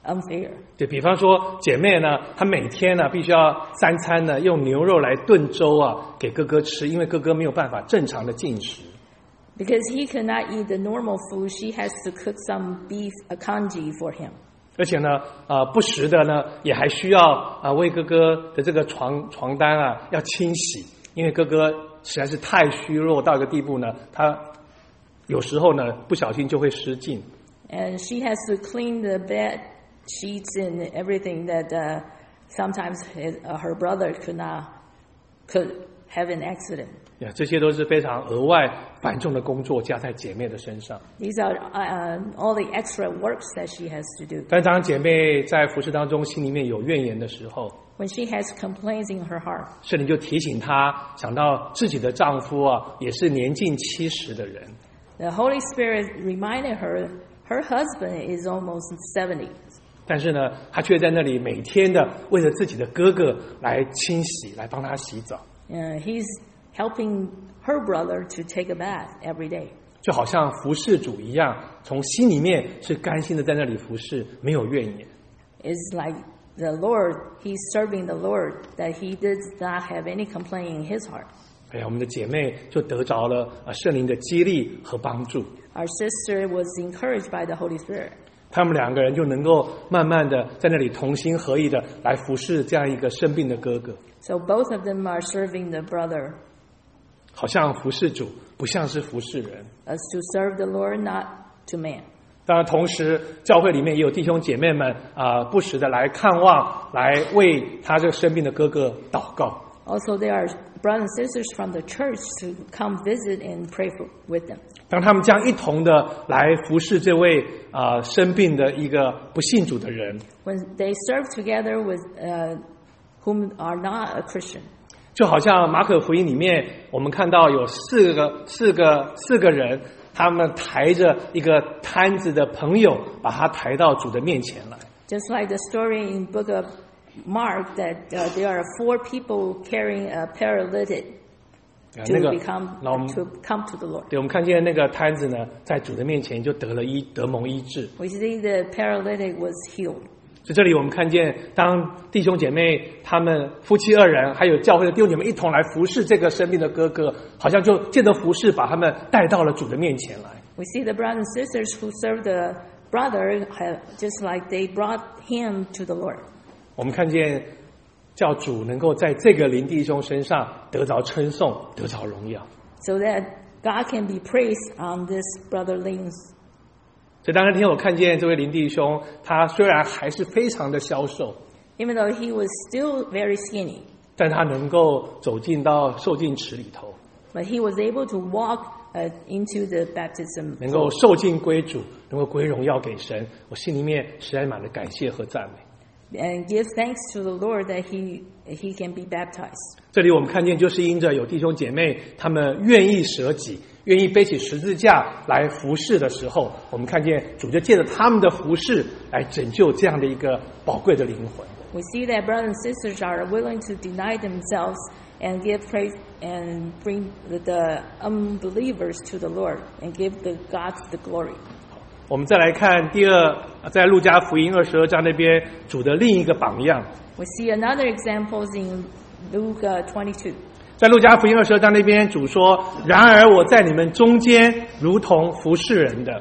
[SPEAKER 2] unfair.
[SPEAKER 1] 对，比方说姐妹呢，她每天呢必须要三餐呢用牛肉来炖粥啊给哥哥吃，因为哥哥没有办法正常的进食。
[SPEAKER 2] Because he could not eat the normal food, she has to cook some beef a congee for him.
[SPEAKER 1] 而且呢，呃，不时的呢，也还需要啊、呃、为哥哥的这个床床单啊要清洗，因为哥哥实在是太虚弱到一个地步呢，他有时候呢不小心就会失禁。
[SPEAKER 2] And she has to clean the bed sheets and everything that uh, sometimes his, uh, her brother could not could have an accident.
[SPEAKER 1] 呀，这些都是非常额外繁重的工作加在姐妹的身上。
[SPEAKER 2] These are uh, all the extra works that she has to do.
[SPEAKER 1] 但当姐妹在服事当中心里面有怨言的时候，
[SPEAKER 2] When she has complaints in her heart,
[SPEAKER 1] 圣灵就提醒她想到自己的丈夫啊，也是年近七十的人。
[SPEAKER 2] the Holy Spirit reminded her her husband is almost seventy.
[SPEAKER 1] 但是呢，她却在那里每天的为了自己的哥哥来清洗，来帮他洗澡。
[SPEAKER 2] Uh, he's helping her brother to take a bath every day.
[SPEAKER 1] 就好像服侍主一样，从心里面是甘心的在那里服侍，没有怨言。
[SPEAKER 2] It's like the Lord, he's serving the Lord, that he does not have any complaint in his heart.
[SPEAKER 1] 哎呀，我们的姐妹就得着了啊圣灵的激励和帮助，
[SPEAKER 2] Our sister was encouraged by the Holy Spirit.
[SPEAKER 1] 他们两个人就能够慢慢的在那里同心合意的来服侍这样一个生病的哥哥，
[SPEAKER 2] So both of them are serving the brother
[SPEAKER 1] 好像服侍主，不像是服侍人。
[SPEAKER 2] as to serve the Lord, not to man.
[SPEAKER 1] 当然，同时教会里面也有弟兄姐妹们啊、呃，不时的来看望，来为他这个生病的哥哥祷告。
[SPEAKER 2] Also, there are brothers and sisters from the church to come visit and pray for, with them.
[SPEAKER 1] 当他们这样一同的来服侍这位啊、呃、生病的一个不信主的人，
[SPEAKER 2] When they serve together with uh, whom are not a Christian.
[SPEAKER 1] 就好像马可福音里面我们看到有四个四个四个人，他们抬着一个摊子的朋友，把他抬到主的面前来。
[SPEAKER 2] Just like the story in book of Mark that uh, there are four people carrying a paralytic
[SPEAKER 1] 啊
[SPEAKER 2] to
[SPEAKER 1] 那个
[SPEAKER 2] become
[SPEAKER 1] 那我们
[SPEAKER 2] to come to the Lord.
[SPEAKER 1] 对，我们看见那个摊子呢，在主的面前就得了医得蒙医治。
[SPEAKER 2] We see the paralytic was healed.
[SPEAKER 1] 在这里我们看见，当弟兄姐妹他们夫妻二人，还有教会的弟兄姐妹一同来服侍这个生病的哥哥，好像就借着服侍把他们带到了主的面前来。
[SPEAKER 2] We see the brothers and sisters who serve the brother have, just like they brought him to the Lord.
[SPEAKER 1] 我们看见教主能够在这个林弟兄身上得着称颂，得着荣耀。
[SPEAKER 2] So that God can be praised on this brother Lin's.
[SPEAKER 1] 所以当那天我看见这位林弟兄，他虽然还是非常的消瘦，
[SPEAKER 2] Even though he was still very skinny,
[SPEAKER 1] 但他能够走进到受浸池里头，
[SPEAKER 2] but he was able to walk uh, into the baptism
[SPEAKER 1] 能够
[SPEAKER 2] pool
[SPEAKER 1] 受尽归主，能够归荣耀给神，我心里面实在满了感谢和赞美。
[SPEAKER 2] and give thanks to the Lord that he he can be baptized.
[SPEAKER 1] 这里我们看见，就是因着有弟兄姐妹他们愿意舍己，愿意背起十字架来服侍的时候，我们看见主就借着他们的服侍来拯救这样的一个宝贵的灵魂。
[SPEAKER 2] We see that brothers and sisters are willing to deny themselves and give praise and bring the, the unbelievers to the Lord and give the God the glory.
[SPEAKER 1] 我们再来看第二，在路加福音二十二章那边主的另一个榜样。
[SPEAKER 2] We see another example in Luke uh, twenty-two.
[SPEAKER 1] 在路加福音二十二章那边，主说：“然而我在你们中间，如同服侍人的。”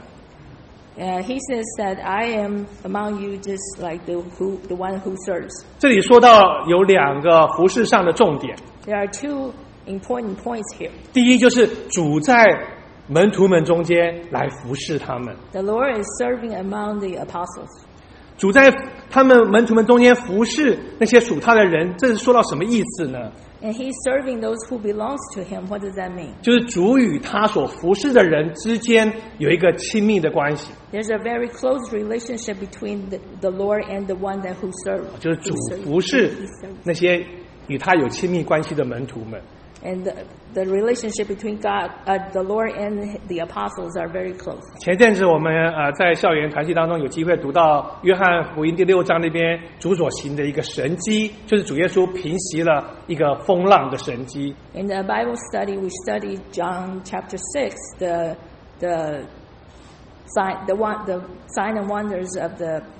[SPEAKER 2] Uh, he says that I am among you just like the who the one who serves.
[SPEAKER 1] 这里说到有两个服侍上的重点，
[SPEAKER 2] There are two important points here.
[SPEAKER 1] 第一就是主在门徒们中间来服侍他们，
[SPEAKER 2] The Lord is serving among the apostles.
[SPEAKER 1] 主在他们门徒们中间服侍那些属他的人，这是说到什么意思呢？
[SPEAKER 2] And he's serving those who belongs to him. What does that mean?
[SPEAKER 1] 就是主与他所服侍的人之间有一个亲密的关系，
[SPEAKER 2] There's a very close relationship between the, the Lord and the one that who serves.
[SPEAKER 1] 就是主
[SPEAKER 2] who serves-
[SPEAKER 1] 服侍
[SPEAKER 2] he serves.
[SPEAKER 1] 那些与他有亲密关系的门徒们。
[SPEAKER 2] And the, the relationship between God, uh, the Lord and the apostles are very close.
[SPEAKER 1] 前阵子我们呃在校园团契当中有机会读到约翰福音第六章那边主所行的一个神迹，就是主耶稣平息了一个风浪的神迹。
[SPEAKER 2] In the Bible study, we studied John chapter six, the the sign, the one, the sign and wonders of the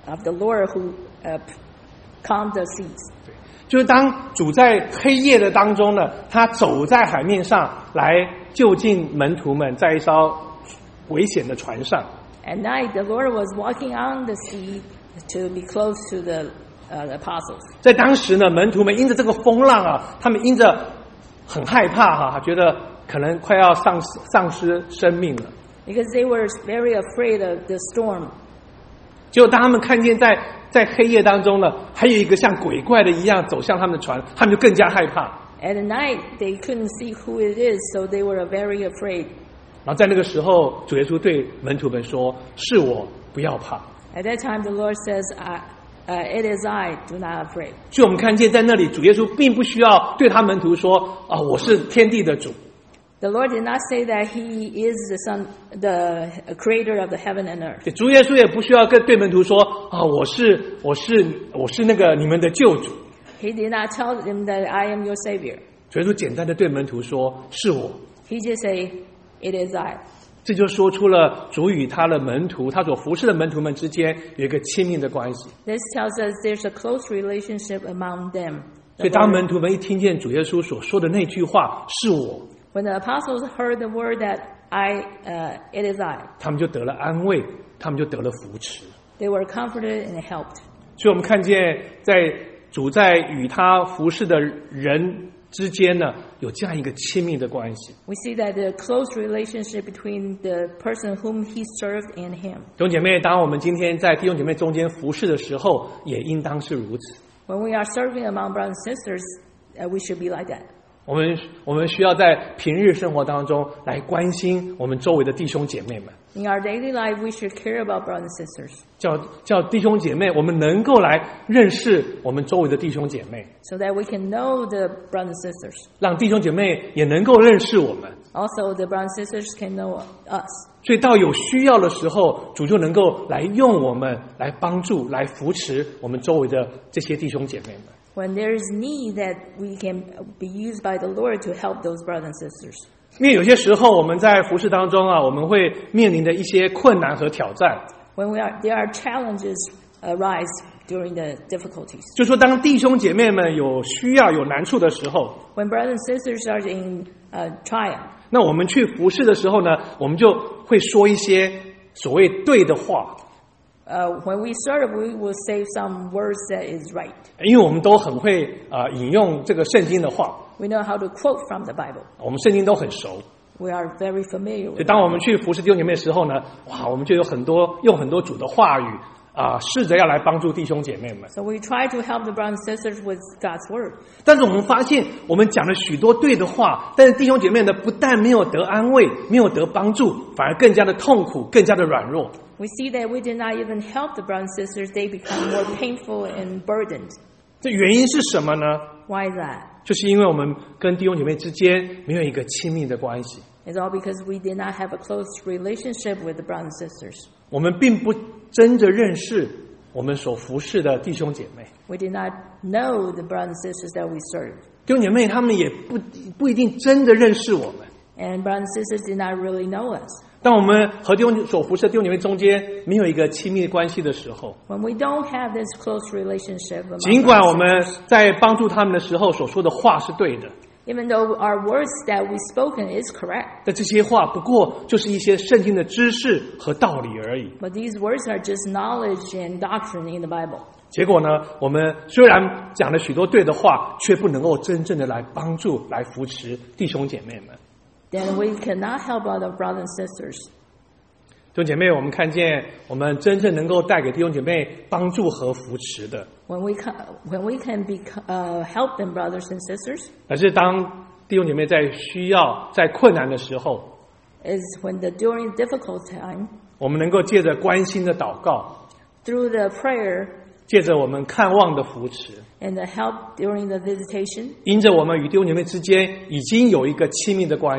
[SPEAKER 2] of the Lord who uh, calmed the seas.
[SPEAKER 1] 对，就是当主在黑夜的当中呢，他走在海面上来就近门徒们在一艘危险的船上。
[SPEAKER 2] At night, the Lord was walking on the sea to be close to the, uh, the apostles.
[SPEAKER 1] 在当时呢，门徒们因着这个风浪啊，他们因着很害怕哈、啊，觉得可能快要丧失丧失生命了。
[SPEAKER 2] Because they were very afraid of the storm.
[SPEAKER 1] 结果当他们看见在在黑夜当中呢，还有一个像鬼怪的一样走向他们的船，他们就更加害怕。
[SPEAKER 2] At night, they couldn't see who it is, so they were very afraid.
[SPEAKER 1] 然后在那个时候，主耶稣对门徒们说：“是我，不要怕。”
[SPEAKER 2] At that time, the Lord says, I, uh, "It is I, do not afraid."
[SPEAKER 1] 所以我们看见在那里，主耶稣并不需要对他门徒说：“啊，我是天地的主。”
[SPEAKER 2] The Lord did not say that He is the Son, the Creator of the heaven and earth.
[SPEAKER 1] 主耶稣也不需要跟对门徒说：“啊，我是我是我是那个你们的救主。”
[SPEAKER 2] He did not tell them that I am your Savior.
[SPEAKER 1] 主耶稣简单的对门徒说：“是我。”
[SPEAKER 2] He just say, "It is I."
[SPEAKER 1] 这就说出了主与他的门徒，他所服侍的门徒们之間有一個親密的關係。
[SPEAKER 2] This tells us there's a close relationship among them.
[SPEAKER 1] 所以當門徒們一聽見主耶穌所說的那句話是我，
[SPEAKER 2] When the apostles heard the word that I, uh, it is I,
[SPEAKER 1] 他們就得了安慰，他們就得了扶持。
[SPEAKER 2] they were comforted and helped.
[SPEAKER 1] 所以我們看見在主在與他服侍的人之間呢，有這樣一個親密的關係。
[SPEAKER 2] We see that the close relationship between the person whom he served and him.
[SPEAKER 1] 弟兄姐妹，當我們今天在弟兄姐妹中間服侍的時候，也應當是如此。
[SPEAKER 2] When we are serving among brothers and sisters, uh, we should be like that.
[SPEAKER 1] 我們我們需要在平日生活當中來關心我們周圍的弟兄姐妹們。
[SPEAKER 2] In our daily life, we should care about brothers and sisters,
[SPEAKER 1] 叫叫弟兄姐妹，我們能夠來認識我們周圍的弟兄姐妹，
[SPEAKER 2] so that we can know the brothers and sisters.
[SPEAKER 1] 讓弟兄姐妹也能夠認識我們。
[SPEAKER 2] Also, the brothers and sisters can know us.
[SPEAKER 1] 所以到有需要的時候，主就能夠來用我們來幫助、來扶持我們周圍的這些弟兄姐妹們。
[SPEAKER 2] When there is need, that we can be used by the Lord to help those brothers and sisters.
[SPEAKER 1] 因為有些時候我們在服事當中啊，我們會面臨的一些困難和挑戰。
[SPEAKER 2] When we are, there are challenges arise during the difficulties.
[SPEAKER 1] 就說當弟兄姐妹們有需要、有難處的時候，
[SPEAKER 2] When brothers and sisters are in uh, trial,
[SPEAKER 1] 那我們去服事的時候呢，我們就會說一些所謂對的話。
[SPEAKER 2] uh, when we serve, we will say some words that is right.
[SPEAKER 1] 因為我們都很會啊、呃、引用這個聖經的話，
[SPEAKER 2] We know how to quote from the Bible.
[SPEAKER 1] 我們聖經都很熟。
[SPEAKER 2] We are very familiar
[SPEAKER 1] 所以
[SPEAKER 2] with
[SPEAKER 1] 當
[SPEAKER 2] it.
[SPEAKER 1] 我們去服侍弟兄姐妹的時候呢，哇，我們就有很多用很多主的話語啊、呃，試着要來幫助弟兄姐妹們。
[SPEAKER 2] So we try to help the brothers and sisters with God's word.
[SPEAKER 1] 但是我們發現，我們講了許多對的話，但是弟兄姐妹呢，不但沒有得安慰，沒有得幫助，反而更加的痛苦，更加的軟弱。
[SPEAKER 2] We see that we did not even help the brothers and sisters. They become more painful and burdened.
[SPEAKER 1] 這原因是什麼呢？
[SPEAKER 2] Why is that?
[SPEAKER 1] 就是因為我們跟弟兄姐妹之間沒有一個親密的關係。
[SPEAKER 2] It's all because we did not have a close relationship with the brothers and sisters.
[SPEAKER 1] 我們並不真的認識我們所服侍的弟兄姐妹。
[SPEAKER 2] We did not know the brothers and sisters that we serve.
[SPEAKER 1] 弟兄姐妹他們也不不一定真的認識我們。
[SPEAKER 2] And brothers and sisters did not really know us.
[SPEAKER 1] 當我們和弟兄所服侍的弟兄姐妹中間沒有一個親密關係的時候，
[SPEAKER 2] When we don't have this close relationship, among
[SPEAKER 1] 儘管
[SPEAKER 2] brothers
[SPEAKER 1] 我
[SPEAKER 2] and
[SPEAKER 1] 們
[SPEAKER 2] sisters,
[SPEAKER 1] 在幫助他們的時候所說的話是對的，
[SPEAKER 2] even though our words that we spoken is correct,
[SPEAKER 1] 但這些話不過就是一些聖經的知識和道理而已。
[SPEAKER 2] but these words are just knowledge and doctrine in the Bible.
[SPEAKER 1] 結果呢，我們雖然講了許多對的話，卻不能夠真正的來幫助、來扶持弟兄姐妹們。
[SPEAKER 2] Then we cannot help other brothers and sisters.
[SPEAKER 1] 弟兄姐妹，我們看見我們真正能夠帶給弟兄姐妹幫助和扶持的，
[SPEAKER 2] When we can, when we can be, uh, help them, brothers and sisters,
[SPEAKER 1] 而是當弟兄姐妹在需要、在困難的時候，
[SPEAKER 2] is when the during difficult time,
[SPEAKER 1] 我們能夠借着關心的禱告，
[SPEAKER 2] through the prayer
[SPEAKER 1] 借着我們看望的扶持，
[SPEAKER 2] and the help during the visitation,
[SPEAKER 1] 因着我們與弟兄姐妹之間已經有一個親密的關係，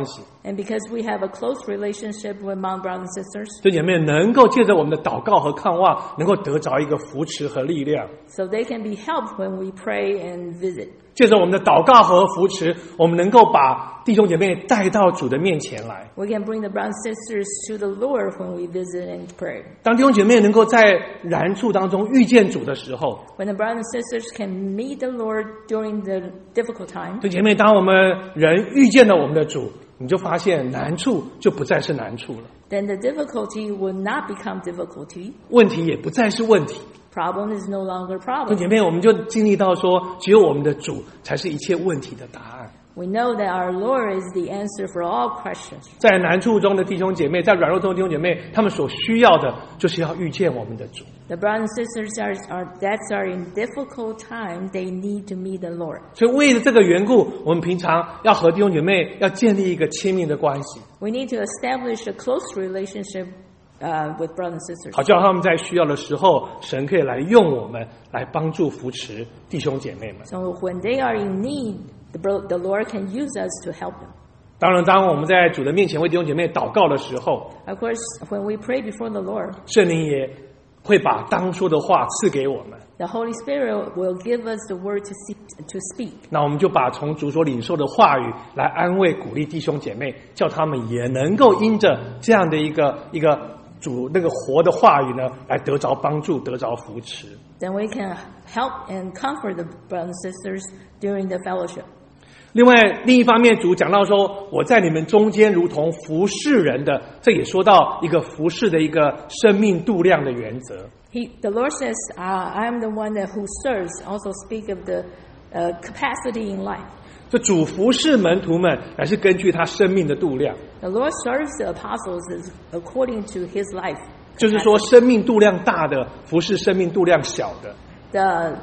[SPEAKER 2] And because we have a close relationship with my brothers and sisters,
[SPEAKER 1] 弟兄姐妹能够借着我们的祷告和看望，能够得着一个扶持和力量。
[SPEAKER 2] so they can be helped when we pray and visit.
[SPEAKER 1] 借着我们的祷告和扶持，我们能够把弟兄姐妹带到主的面前来。
[SPEAKER 2] We can bring the brothers and sisters to the Lord when we visit and pray.
[SPEAKER 1] 当弟兄姐妹能够在难处当中遇见主的时候，
[SPEAKER 2] When the brothers and sisters can meet the Lord during the difficult time,
[SPEAKER 1] 弟兄姐妹，当我们人遇见了我们的主，你就发现难处就不再是难处了，
[SPEAKER 2] then the difficulty will not become difficulty.
[SPEAKER 1] 问题也不再是问题。
[SPEAKER 2] Problem is no longer
[SPEAKER 1] 弟兄
[SPEAKER 2] problem.
[SPEAKER 1] 姐妹，我们就经历到说，只有我们的主才是一切问题的答案。
[SPEAKER 2] We know that our Lord is the answer for all questions.
[SPEAKER 1] 在难处中的弟兄姐妹，在软弱中的弟兄姐妹，他们所需要的就是要遇见我们的主。
[SPEAKER 2] The brothers and sisters are, are, that are in difficult time, they need to meet the Lord.
[SPEAKER 1] 所以为了这个缘故，我们平常要和弟兄姐妹要建立一个亲密的关系，
[SPEAKER 2] We need to establish a close relationship uh, with brothers and sisters.
[SPEAKER 1] 好叫他们在需要的时候，神可以来用我们来帮助扶持弟兄姐妹们。
[SPEAKER 2] So when they are in need, the, bro- the Lord can use us to help them.
[SPEAKER 1] 当然，当我们在主的面前为弟兄姐妹祷告的时候，
[SPEAKER 2] Of course, when we pray before the Lord,
[SPEAKER 1] 圣灵也会把当说的话赐给我们。
[SPEAKER 2] the Holy Spirit will give us the word to, see, to speak.
[SPEAKER 1] 那我们就把从主所领受的话语来安慰鼓励弟兄姐妹，叫他们也能够因着这样的一个一个主那个活的话语呢，来得着帮助，得着扶持。
[SPEAKER 2] Then we can help and comfort the brothers and sisters during the fellowship.
[SPEAKER 1] 另外，另一方面，主讲到说，我在你们中间如同服侍人的，这也说到一个服侍的一个生命度量的原则。
[SPEAKER 2] He, the Lord says, uh, I am the one that who serves, also speak of the uh, capacity in life.
[SPEAKER 1] 这主服侍门徒们，乃是根据他生命的度量，
[SPEAKER 2] The Lord serves the apostles is according to his life.
[SPEAKER 1] 就是说，生命度量大的服侍生命度量小的。
[SPEAKER 2] The,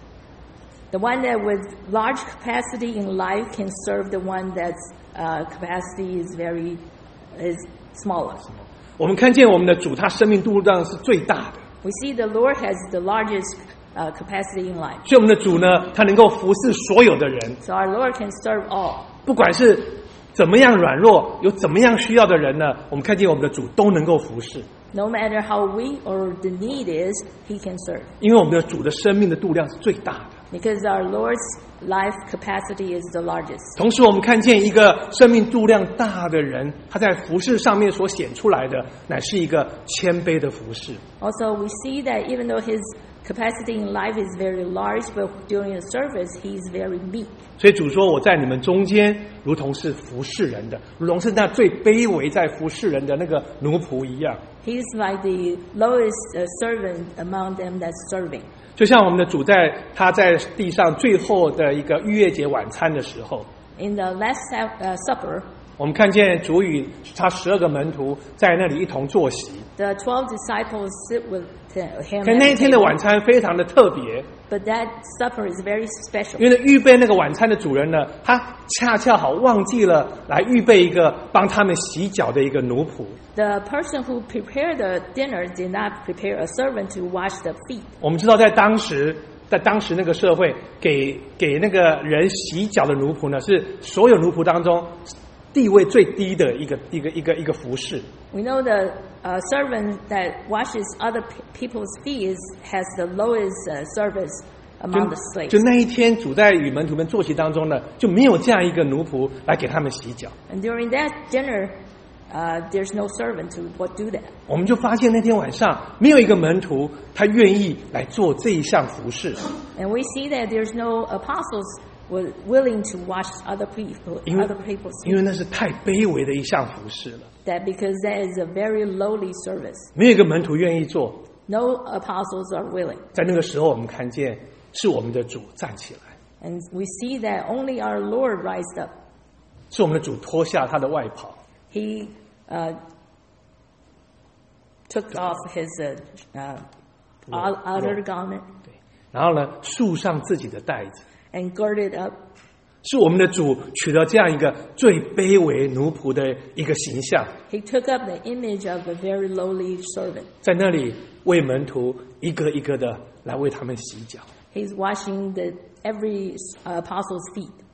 [SPEAKER 2] the one that with large capacity in life can serve the one that's uh, capacity is very is smaller.
[SPEAKER 1] 我们看见我们的主，他生命度量是最大的，
[SPEAKER 2] We see the Lord has the largest uh, capacity in life.
[SPEAKER 1] 所以我们的主呢，他能够服侍所有的人，
[SPEAKER 2] So our Lord can serve all.
[SPEAKER 1] 不管是怎么样软弱，有怎么样需要的人呢，我们看见我们的主都能够服侍，
[SPEAKER 2] No matter how weak or the need is, He can serve.
[SPEAKER 1] 因为我们的主的生命的度量是最大的。
[SPEAKER 2] Because our Lord's life capacity is the largest.
[SPEAKER 1] 同时，我们看见一个生命度量大的人，他在服侍上面所显出来的，乃是一个谦卑的服侍。
[SPEAKER 2] Also, we see that even though His capacity in life is very large, but during the service, He is very meek.
[SPEAKER 1] 所以主说：“我在你们中间，如同是服侍人的，如同是那最卑微在服侍人的那个奴仆一样。”
[SPEAKER 2] He is like the lowest uh, servant among them that's serving.
[SPEAKER 1] 就像我们的主在他在地上最后的一个逾越节晚餐的时候，
[SPEAKER 2] In the Last Sup- uh, Supper,
[SPEAKER 1] 我们看见主与他十二个门徒在那里一同坐席。
[SPEAKER 2] the twelve disciples sit with Him.
[SPEAKER 1] 可
[SPEAKER 2] at
[SPEAKER 1] 那
[SPEAKER 2] the
[SPEAKER 1] 一天的
[SPEAKER 2] table.
[SPEAKER 1] 晚餐非常的特别，
[SPEAKER 2] But that supper is very special.
[SPEAKER 1] 因为预备那个晚餐的主人呢，他恰恰好忘记了来预备一个帮他们洗脚的一个奴仆。
[SPEAKER 2] The person who prepared the dinner did not prepare a servant to wash the feet.
[SPEAKER 1] 我们知道，在当时，在当时那个社会，给给那个人洗脚的奴仆呢，是所有奴仆当中地位最低的一个一个一个一个服饰。
[SPEAKER 2] We know the uh, servant that washes other pe- people's feet is, has the lowest uh, service
[SPEAKER 1] 就
[SPEAKER 2] among the slaves.
[SPEAKER 1] 就那一天，主在与门徒们坐席当中呢，就没有这样一个奴仆来给他们洗脚。
[SPEAKER 2] And during that dinner, uh, there's no servant to what do that.
[SPEAKER 1] 我们就发现那天晚上没有一个门徒他愿意来做这一项服饰，
[SPEAKER 2] And we see that there's no apostles were willing to wash other people,
[SPEAKER 1] 因为
[SPEAKER 2] other people's
[SPEAKER 1] 因
[SPEAKER 2] feet.
[SPEAKER 1] 为那是太卑微的一项服饰了，
[SPEAKER 2] That because that is a very lowly service.
[SPEAKER 1] 没有一个门徒愿意做。
[SPEAKER 2] No apostles are willing.
[SPEAKER 1] 在那个时候，我们看见是我们的主站起来，
[SPEAKER 2] And we see that only our Lord rised up.
[SPEAKER 1] 是我们的主脱下他的外袍，
[SPEAKER 2] He uh, took off his uh, uh, out- outer garment
[SPEAKER 1] 对，然后呢，束上自己的带子，
[SPEAKER 2] and girded up.
[SPEAKER 1] 是我们的主取了这样一个最卑微奴仆的一个形象，
[SPEAKER 2] He took up the image of a very lowly servant.
[SPEAKER 1] 在那里为门徒一个一个的来为他们洗脚。
[SPEAKER 2] He's washing the every uh, apostle's feet.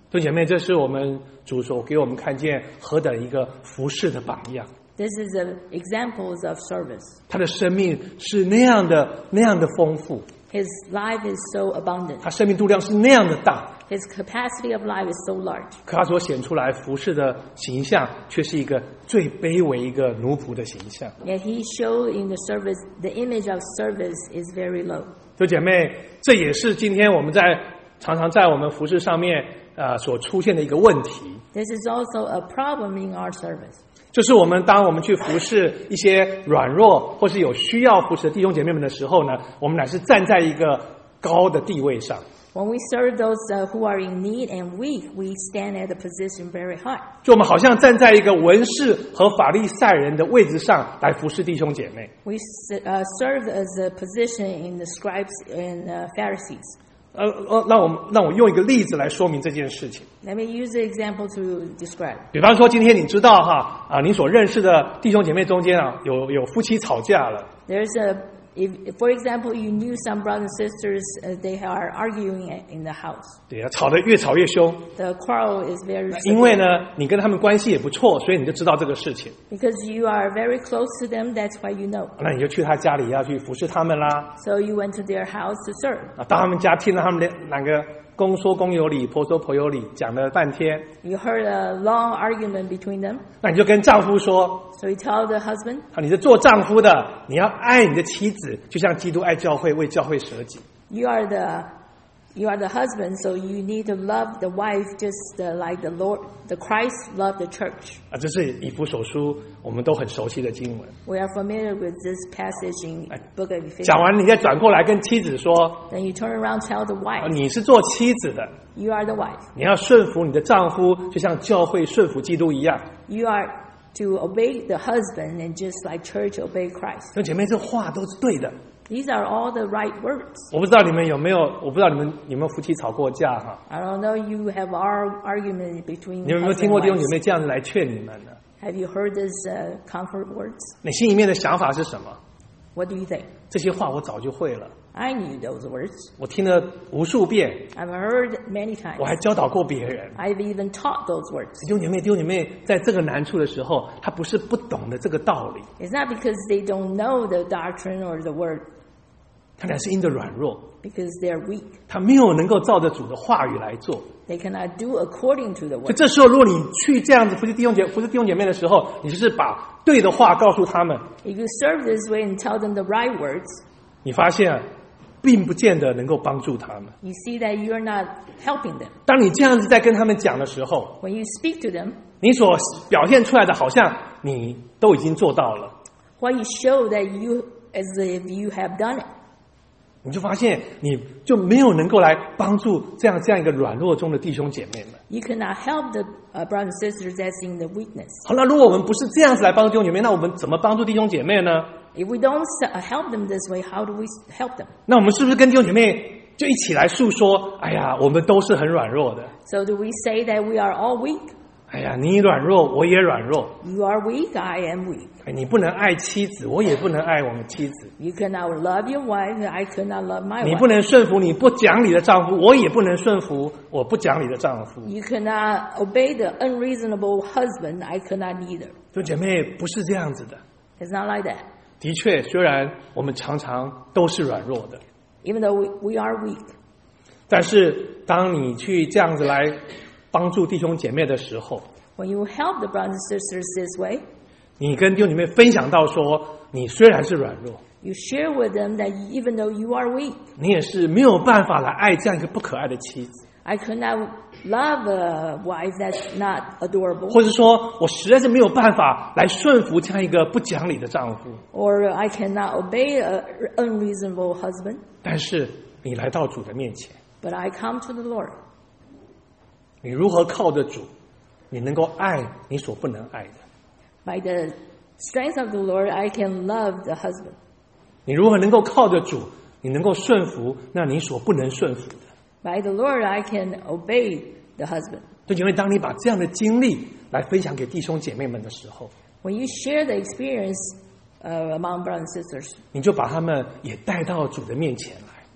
[SPEAKER 1] 弟兄姐妹，这是我们主所给我们看见何等一个服侍的榜样。
[SPEAKER 2] This is the examples of service.
[SPEAKER 1] 他的生命是那样的那样的丰富，
[SPEAKER 2] His life is so abundant.
[SPEAKER 1] 他生命度量是那样的大，
[SPEAKER 2] His capacity of life is so large.
[SPEAKER 1] 可他所显出来服侍的形象却是一个最卑微一个奴仆的形象。
[SPEAKER 2] Yet he showed in the service, the image of service is very low.
[SPEAKER 1] 弟兄姐妹，这也是今天我们在常常在我们服侍上面呃所出现的一个问题。
[SPEAKER 2] This is also a problem in our service.
[SPEAKER 1] 就是我们当我们去服侍一些软弱或是有需要服侍的弟兄姐妹们的时候呢，我们乃是站在一个高的地位上。
[SPEAKER 2] When we serve those uh, who are in need and weak, we stand at a position very high.
[SPEAKER 1] 就我们好像站在一个文士和法利赛人的位置上来服侍弟兄姐妹。
[SPEAKER 2] We uh, serve as a position in the scribes and uh, Pharisees.
[SPEAKER 1] 呃呃，让我们让我用一个例子来说明这件事情。
[SPEAKER 2] Let me use the example to describe.
[SPEAKER 1] 比方说，今天你知道哈啊，你所认识的弟兄姐妹中间啊，有有夫妻吵架了。
[SPEAKER 2] There's a, if, for example, you knew some brothers and sisters, uh, they are arguing in the house.
[SPEAKER 1] 对啊，吵得越吵越凶。
[SPEAKER 2] The quarrel is very
[SPEAKER 1] 因为
[SPEAKER 2] severe.
[SPEAKER 1] 呢，你跟他们关系也不错，所以你就知道这个事情。
[SPEAKER 2] Because you are very close to them, that's why you know.
[SPEAKER 1] 那你就去他家里要去服侍他们啦。
[SPEAKER 2] So you went to their house to serve.
[SPEAKER 1] 啊，到他们家听了他们两两个公说公有理，婆说婆有理，讲了半天。
[SPEAKER 2] You heard a long argument between them.
[SPEAKER 1] 那你就跟丈夫说
[SPEAKER 2] So you tell the husband,
[SPEAKER 1] 啊，你是做丈夫的，你要爱你的妻子，就像基督爱教会，为教会舍己。
[SPEAKER 2] you are the you are the husband, so you need to love the wife just uh, like the Lord, the Christ loved the church.
[SPEAKER 1] 啊，这是以弗所书我们都很熟悉的经文。
[SPEAKER 2] We are familiar with this passage in Book of Ephesians.
[SPEAKER 1] 讲完，你再转过来跟妻子说，
[SPEAKER 2] Then you turn around, tell the
[SPEAKER 1] 啊
[SPEAKER 2] wife,
[SPEAKER 1] 你是做妻子的，
[SPEAKER 2] you are the wife.
[SPEAKER 1] 你要顺服你的丈夫，就像教会顺服基督一样。
[SPEAKER 2] You are to obey the husband, and just like church obey Christ.
[SPEAKER 1] 弟兄姐妹，这话都是对的。
[SPEAKER 2] These are all the right words.
[SPEAKER 1] 我不知道你们有没有，我不知道你们有没有夫妻吵过架哈？
[SPEAKER 2] I don't know you have our argument between
[SPEAKER 1] 你们有没有
[SPEAKER 2] husband
[SPEAKER 1] 听过
[SPEAKER 2] and
[SPEAKER 1] 弟兄姐
[SPEAKER 2] wife.
[SPEAKER 1] 妹这样子来劝你们呢？
[SPEAKER 2] Have you heard these uh, comfort words?
[SPEAKER 1] 你心里面的想法是什么？
[SPEAKER 2] What do you think?
[SPEAKER 1] 这些话我早就会了，
[SPEAKER 2] I knew those words.
[SPEAKER 1] 我听了无数遍，
[SPEAKER 2] I've heard many times.
[SPEAKER 1] 我还教导过别人。
[SPEAKER 2] I've even taught those words.
[SPEAKER 1] 弟兄姐妹，弟兄姐妹，在这个难处的时候，他不是不懂得这个道理，
[SPEAKER 2] It's not because they don't know the doctrine or the word,
[SPEAKER 1] 他乃是因着软弱，
[SPEAKER 2] because they're weak.
[SPEAKER 1] 他没有能够照着主的话语来做。
[SPEAKER 2] They cannot do according to the
[SPEAKER 1] 所以
[SPEAKER 2] word.
[SPEAKER 1] 这时候，如果你去这样子服侍弟兄姐服侍弟兄姐妹的时候，你就是把对的话告诉他们，
[SPEAKER 2] If you serve this way and tell them the right words,
[SPEAKER 1] 你发现并不见得能够帮助他们。
[SPEAKER 2] you see that you're not helping them.
[SPEAKER 1] 当你这样子在跟他们讲的时候，
[SPEAKER 2] When you speak to them,
[SPEAKER 1] 你所表现出来的好像你都已经做到了，
[SPEAKER 2] what you show that you, as if you have done it.
[SPEAKER 1] 你就发现你就没有能够来帮助这样这样一个软弱中的弟兄姐妹们。
[SPEAKER 2] You cannot help the uh, brothers and sisters that's in the weakness.
[SPEAKER 1] 好，那如果我们不是这样子来帮助弟兄姐妹，那我们怎么帮助弟兄姐妹呢？
[SPEAKER 2] If we don't uh, help them this way, how do we help them?
[SPEAKER 1] 那我们是不是跟弟兄姐妹就一起来诉说？哎呀，我们都是很软弱的。
[SPEAKER 2] So do we say that we are all weak?
[SPEAKER 1] 哎呀，你软弱，我也软弱。
[SPEAKER 2] You are weak, I am weak.
[SPEAKER 1] 哎，你不能爱妻子，我也不能爱我们妻子。
[SPEAKER 2] You cannot love your wife, I could not love my
[SPEAKER 1] 你
[SPEAKER 2] wife.
[SPEAKER 1] 不能顺服你不讲理的丈夫，我也不能顺服我不讲理的丈夫。
[SPEAKER 2] You cannot obey the unreasonable husband, I could not neither.
[SPEAKER 1] 弟兄姐妹，不是这样子的。
[SPEAKER 2] It's not like that.
[SPEAKER 1] 的确，虽然我们常常都是软弱的，
[SPEAKER 2] Even though we, we are weak.
[SPEAKER 1] 但是当你去这样子来帮助弟兄姐妹的时候，
[SPEAKER 2] When you help the brothers and sisters this way,
[SPEAKER 1] 你跟弟兄姐妹分享到说，你虽然是软弱，
[SPEAKER 2] you share with them that even though you are weak,
[SPEAKER 1] 你也是没有办法来爱这样一个不可爱的妻子，
[SPEAKER 2] I could not love a wife that's not adorable,
[SPEAKER 1] 或者说我实在是没有办法来顺服这样一个不讲理的丈夫。
[SPEAKER 2] or I cannot obey an unreasonable husband,
[SPEAKER 1] 但是你来到主的面前，
[SPEAKER 2] but I come to the Lord.
[SPEAKER 1] 你如何靠着主，你能够爱你所不能爱的？
[SPEAKER 2] By the strength of the Lord, I can love the husband.
[SPEAKER 1] 你如何能够靠着主，你能够顺服那你所不能顺服的？
[SPEAKER 2] By the Lord, I can obey the husband.
[SPEAKER 1] 就因为当你把这样的经历来分享给弟兄姐妹们的时候，
[SPEAKER 2] When you share the experience uh, among brothers and sisters,
[SPEAKER 1] 你就把他们也带到主的面前来。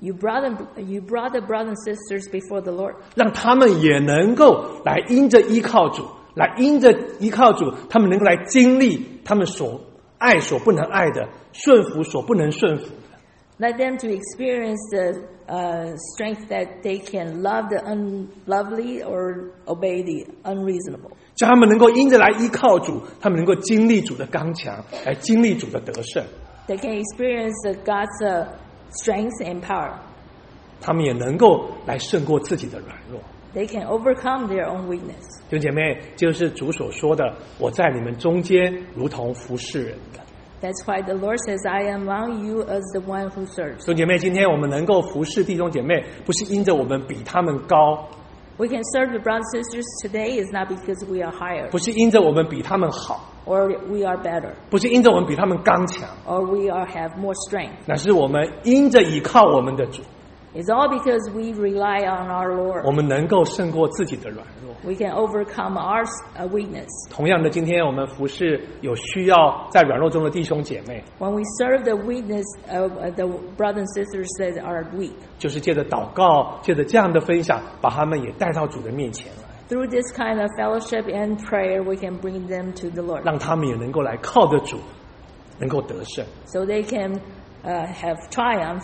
[SPEAKER 2] You brought them, you brought the brothers and sisters before the Lord.
[SPEAKER 1] 让他们也能够来因着依靠主，来因着依靠主，他们能够来经历他们所爱所不能爱的，顺服所不能顺服的。
[SPEAKER 2] Let them to experience the uh, strength that they can love the unlovely or obey the unreasonable.
[SPEAKER 1] 叫他们能够因着来依靠主，他们能够经历主的刚强，来经历主的得胜。
[SPEAKER 2] They can experience the God's uh, strength and power.
[SPEAKER 1] 他们也能够来胜过自己的软弱。
[SPEAKER 2] They can overcome their own weakness.
[SPEAKER 1] 弟兄姐妹，就是主所说的，我在你们中间如同服侍人的。
[SPEAKER 2] That's why the Lord says, I am among you as the one who serves.
[SPEAKER 1] 弟兄姐妹，今天我们能够服侍弟兄姐妹，不是因着我们比他们高，
[SPEAKER 2] We can serve the brothers and sisters today is not because we are higher
[SPEAKER 1] 不是因着我们比他们好，
[SPEAKER 2] or we are better
[SPEAKER 1] 不是因着我们比他们刚强，
[SPEAKER 2] or we are have more strength.
[SPEAKER 1] 乃是我们因着依靠我们的主，
[SPEAKER 2] It's all because we rely on our Lord.
[SPEAKER 1] 我们能够胜过自己的软弱。
[SPEAKER 2] We can overcome our uh, weakness.
[SPEAKER 1] 同样的，今天我们服侍有需要在软弱中的弟兄姐妹，
[SPEAKER 2] When we serve the weakness of uh, the brothers and sisters that are weak,
[SPEAKER 1] 就是借着祷告，借着这样的分享，把他们也带到主的面前来，
[SPEAKER 2] through this kind of fellowship and prayer, we can bring them to the Lord
[SPEAKER 1] 让他们也能够来靠着主，能够得胜。
[SPEAKER 2] so they can uh, have triumph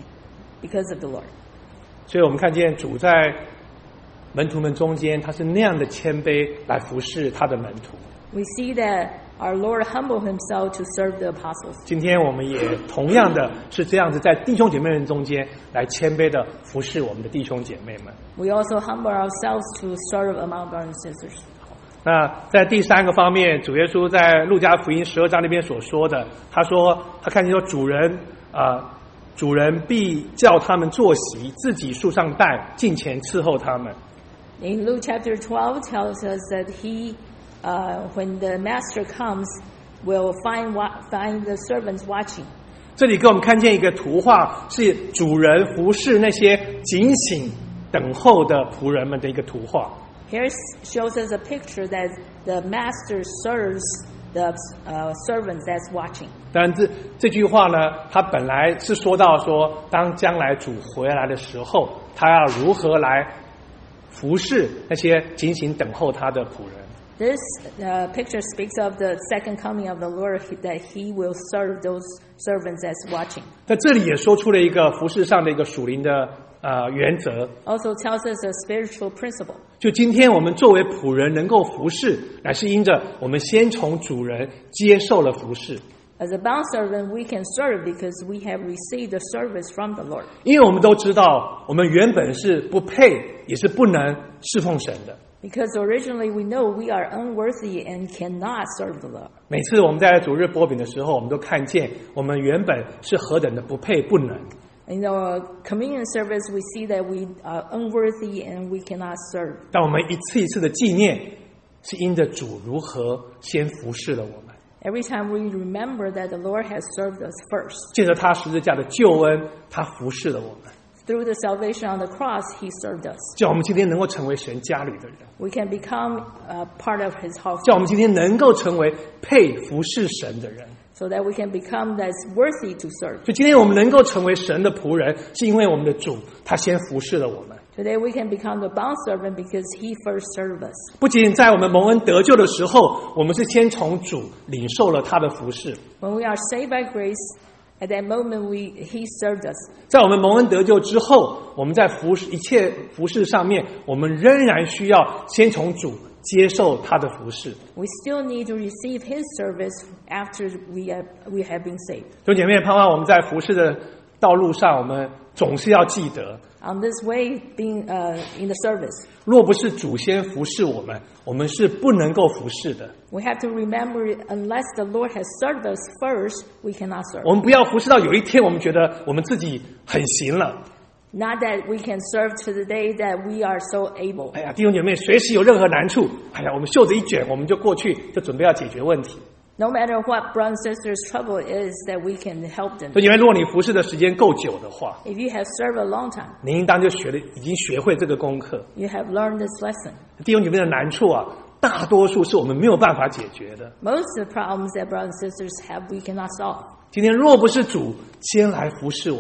[SPEAKER 2] because of the Lord.
[SPEAKER 1] 所以我们看见主在门徒们中间，他是那样的谦卑来服侍他的门徒。
[SPEAKER 2] We see that our Lord humbled himself to serve the apostles.
[SPEAKER 1] 今天我们也同样的是这样子，在弟兄姐妹们中间来谦卑的服侍我们的弟兄姐妹们。
[SPEAKER 2] We also humble ourselves to serve among brothers and sisters.
[SPEAKER 1] 那在第三个方面，主耶稣在路加福音十二章那边所说的，他说他看见说主人啊、呃，主人必叫他们坐席，自己束上带，近前伺候他们。
[SPEAKER 2] In Luke chapter twelve tells us that he, uh, when the master comes, will find wa- find the servants watching.
[SPEAKER 1] 这里给我们看见一个图画，是主人服侍那些警醒等候的仆人们的一个图画。
[SPEAKER 2] Here shows us a picture that the master serves the uh, servants that's watching.
[SPEAKER 1] 当然这，这句话呢，它本来是说到说，当将来主回来的时候，他要如何来服侍那些警醒等候他的仆人。
[SPEAKER 2] This uh, picture speaks of the second coming of the Lord, that he will serve those servants that's watching.
[SPEAKER 1] 在这里也说出了一个服侍上的一个属灵的呃原则。
[SPEAKER 2] Also tells us a spiritual principle.
[SPEAKER 1] 就今天我们作为仆人能够服侍，乃是因着我们先从主人接受了服侍。
[SPEAKER 2] As a bound servant, we can serve because we have received the service from the Lord.
[SPEAKER 1] 因为我们都知道，我们原本是不配，也是不能侍奉神的。
[SPEAKER 2] Because originally we know we are unworthy and cannot serve the Lord.
[SPEAKER 1] 每次我们在主日擘饼的时候，我们都看见我们原本是何等的不配不能。
[SPEAKER 2] In our communion service, we see that we are unworthy and we cannot serve.
[SPEAKER 1] 但我们一次一次的纪念，是因着主如何先服侍了我们。
[SPEAKER 2] Every time we remember that the Lord has served us first.
[SPEAKER 1] 借着他十字架的救恩，他服侍了我们，
[SPEAKER 2] Through the salvation on the cross, he served us.
[SPEAKER 1] 叫我们今天能够成为神家里的人，
[SPEAKER 2] We can become a part of his
[SPEAKER 1] 叫我
[SPEAKER 2] household
[SPEAKER 1] 们今天能够成为配服侍神的人。
[SPEAKER 2] so that we can become that's worthy to serve.
[SPEAKER 1] 所以今天我们能够成为神的仆人，是因为我们的主他先服侍了我们。
[SPEAKER 2] Today we can become the bond servant because he first served us.
[SPEAKER 1] 不仅在我们蒙恩得救的时候，我们是先从主领受了他的服侍。
[SPEAKER 2] When we are saved by grace, at that moment we he served us.
[SPEAKER 1] 在我们蒙恩得救之后，我们在服侍一切服侍上面，我们仍然需要先从主接受他的服侍。
[SPEAKER 2] We still need to receive his service after we have, we have been saved.
[SPEAKER 1] 弟兄姐妹，盼望我们在服侍的道路上，我们总是要记得，
[SPEAKER 2] On this way, being uh, in the service,
[SPEAKER 1] 若不是主先服侍我们，我们是不能够服侍的。
[SPEAKER 2] we have to remember unless the Lord has served us first, we cannot serve.
[SPEAKER 1] 我们不要服侍到有一天，我们觉得我们自己很行了。
[SPEAKER 2] Not that we can serve to the day that we are so able.
[SPEAKER 1] 哎呀，弟兄姐妹，随时有任何难处，哎呀，我们袖子一卷，我们就过去，就准备要解决问题。
[SPEAKER 2] No matter what brothers and sisters' trouble is, that we can help them.
[SPEAKER 1] 所以，因为如果你服侍的时间够久的话，
[SPEAKER 2] If you have served a long time,
[SPEAKER 1] 你应当就学了，已经学会这个功课。
[SPEAKER 2] you have learned this lesson.
[SPEAKER 1] 弟兄姐妹的难处啊，大多数是我们没有办法解决的。
[SPEAKER 2] Most of the problems that brothers and sisters have, we cannot solve.
[SPEAKER 1] 今天若不是主先来服侍我们，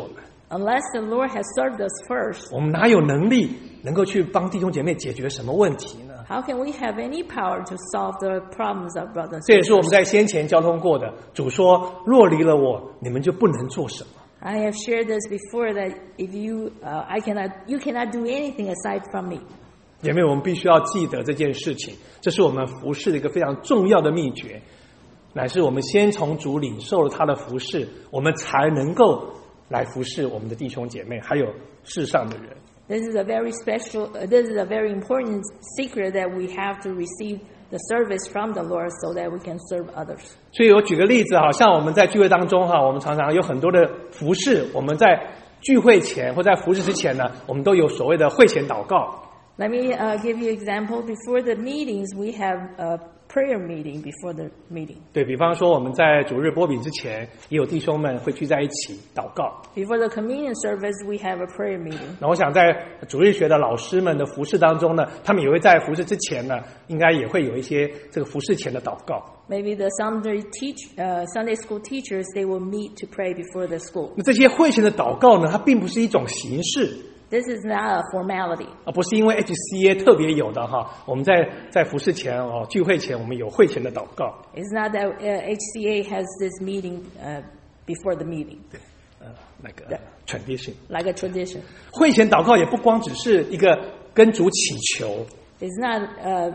[SPEAKER 2] unless the Lord has served us first,
[SPEAKER 1] 我们哪有能力能够去帮弟兄姐妹解决什么问题呢？
[SPEAKER 2] how can we have any power to solve the problems of brothers and
[SPEAKER 1] 这也是我们
[SPEAKER 2] sisters?
[SPEAKER 1] 在先前交通过的。主说：“若离了我，你们就不能做什么。”
[SPEAKER 2] I have shared this before that if you, uh, I cannot, you cannot do anything aside from me.
[SPEAKER 1] 姐妹，我们必须要记得这件事情，这是我们服事的一个非常重要的秘诀，乃是我们先从主领受了他的服事，我们才能够来服侍我们的弟兄姐妹，还有世上的人。
[SPEAKER 2] This is a very special, uh, this is a very important secret that we have to receive the service from the Lord so that we can serve others.
[SPEAKER 1] 所以我举个例子哈，像我们在聚会当中哈，我们常常有很多的服事，我们在聚会前或在服事之前呢，我们都有所谓的会前祷告。
[SPEAKER 2] Let me uh, give you an example. Before the meetings, we have a prayer meeting before the meeting.
[SPEAKER 1] 对，比方说我们在主日播饼之前，也有弟兄们会聚在一起祷告。
[SPEAKER 2] Before the communion service, we have a prayer meeting.
[SPEAKER 1] 那我想在主日学的老师们的服事当中呢，他们也会在服事之前呢，应该也会有一些这个服事前的祷告。
[SPEAKER 2] Maybe the Sunday teach, uh, Sunday school teachers, they will meet to pray before the school.
[SPEAKER 1] 那这些会前的祷告呢，它并不是一种形式，
[SPEAKER 2] This is not a formality.
[SPEAKER 1] 而不是因为 H C A 特别有的哈。我们在在服事前哦，聚会前我们有会前的祷告。
[SPEAKER 2] It's not that uh, H C A has this meeting uh, before the meeting,
[SPEAKER 1] 呃，那个 tradition，
[SPEAKER 2] like a tradition.
[SPEAKER 1] 会前祷告也不光只是一个跟主祈求，
[SPEAKER 2] It's not uh,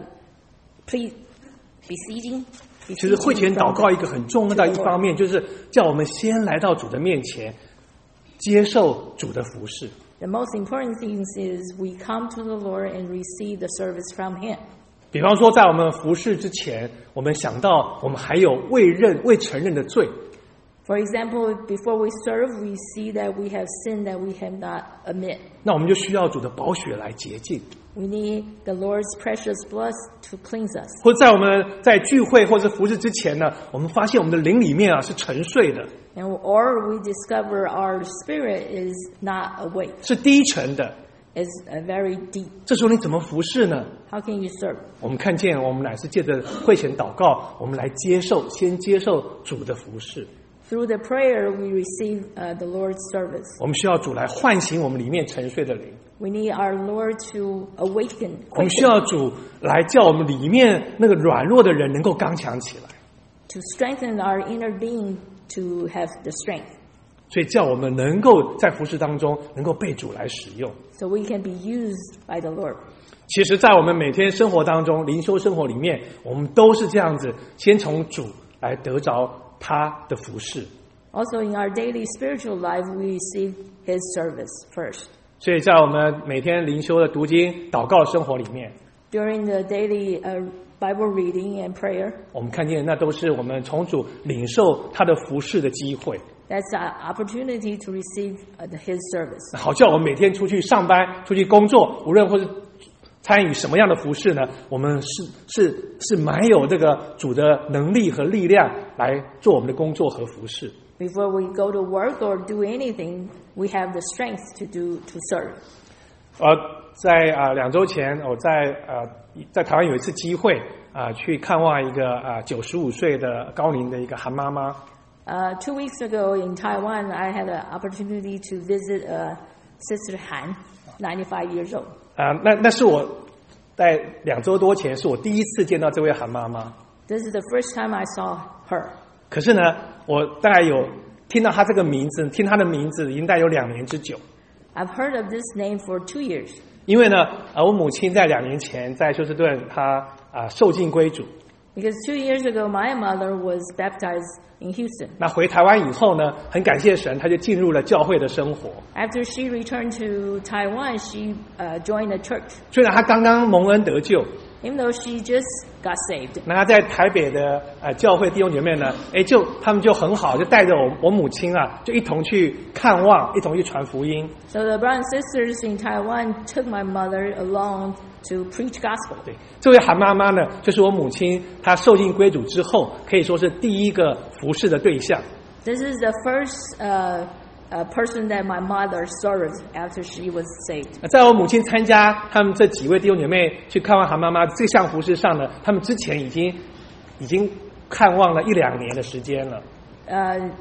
[SPEAKER 2] pre beseeching.
[SPEAKER 1] 其实会前祷告一个很重要的一方面，就是叫我们先来到主的面前，接受主的服事。
[SPEAKER 2] The most important thing is we come to the Lord and receive the service from Him.
[SPEAKER 1] 比方说，在我们服事之前，我们想到我们还有未认、未承认的罪，
[SPEAKER 2] For example, before we serve, we see that we have sin that we have not admit.
[SPEAKER 1] 那我们就需要主的宝血来洁净。
[SPEAKER 2] We need the Lord's precious blood to cleanse us.
[SPEAKER 1] 或者在我们在聚会或者服事之前呢，我们发现我们的灵里面啊是沉睡的，
[SPEAKER 2] And, or we discover our spirit is not awake,
[SPEAKER 1] 是低沉的。
[SPEAKER 2] is uh, very deep.
[SPEAKER 1] 这时候你怎么服事呢？
[SPEAKER 2] How can you serve?
[SPEAKER 1] 我们看见，我们乃是借着会前祷告，我们来接受，先接受主的服事。
[SPEAKER 2] Through the prayer, we receive uh, the Lord's service.
[SPEAKER 1] 我们需要主来唤醒我们里面沉睡的灵，
[SPEAKER 2] We need our Lord to awaken.
[SPEAKER 1] 我们需要主来叫我们里面那个软弱的人能够刚强起来，
[SPEAKER 2] To strengthen our inner being to have the strength.
[SPEAKER 1] 所以叫我们能够在服事当中能够被主来使用。
[SPEAKER 2] So we can be used by the Lord.
[SPEAKER 1] 其实，在我们每天生活当中，灵修生活里面，我们都是这样子，先从主来得着他的服事。
[SPEAKER 2] Also in our daily spiritual life, we receive His service first.
[SPEAKER 1] 所以在我们每天灵修的读经、祷告生活里面，
[SPEAKER 2] During the daily uh, Bible reading and prayer,
[SPEAKER 1] 我们看见那都是我们从主领受他的服事的机会，
[SPEAKER 2] that's an opportunity to receive uh, the- His service.
[SPEAKER 1] 好叫我们每天出去上班、出去工作，无论或是参与什么样的服事呢，我们是是是蛮有这个主的能力和力量来做我们的工作和服事。
[SPEAKER 2] Before we go to work or do anything, we have the strength to do to serve.
[SPEAKER 1] 呃，在啊、呃、两周前，我在呃在台湾有一次机会啊、呃、去看望一个啊九十五岁的高龄的一个韩妈妈。
[SPEAKER 2] Uh, two weeks ago in Taiwan, I had an opportunity to visit uh, Sister Han, ninety-five years old.
[SPEAKER 1] 啊、那那是我在两周多前是我第一次见到这位韩妈妈。
[SPEAKER 2] This is the first time I saw her.
[SPEAKER 1] 可是呢，我大概有听到她这个名字，听她的名字已经大概有两年之久。
[SPEAKER 2] I've heard of this name for two years.
[SPEAKER 1] 因为呢，啊，我母亲在两年前在休斯顿，她啊受尽归主。
[SPEAKER 2] Because two years ago, my mother was baptized in Houston.
[SPEAKER 1] 那回台湾以后呢，很感谢神，她就进入了教会的生活。
[SPEAKER 2] After she returned to Taiwan, she uh, joined the church.
[SPEAKER 1] 虽然她刚刚蒙恩得救，
[SPEAKER 2] Even though she just got saved.
[SPEAKER 1] 那她在台北的呃教会弟兄姐妹呢，哎，就他们就很好，就带着我我母亲啊，就一同去看望，一同去传福音。
[SPEAKER 2] So the brothers and sisters in Taiwan took my mother along to preach gospel.
[SPEAKER 1] 对，这位韩妈妈呢，就是我母亲，她受尽归主之后，可以说是第一个服侍的对象。
[SPEAKER 2] This is the first uh, uh, person that my mother served after she was saved.
[SPEAKER 1] 在我母亲参加他们这几位弟兄姐妹去看望韩妈妈这项服事上呢，他们之前已经已经看望了一两年的时间了。
[SPEAKER 2] Uh,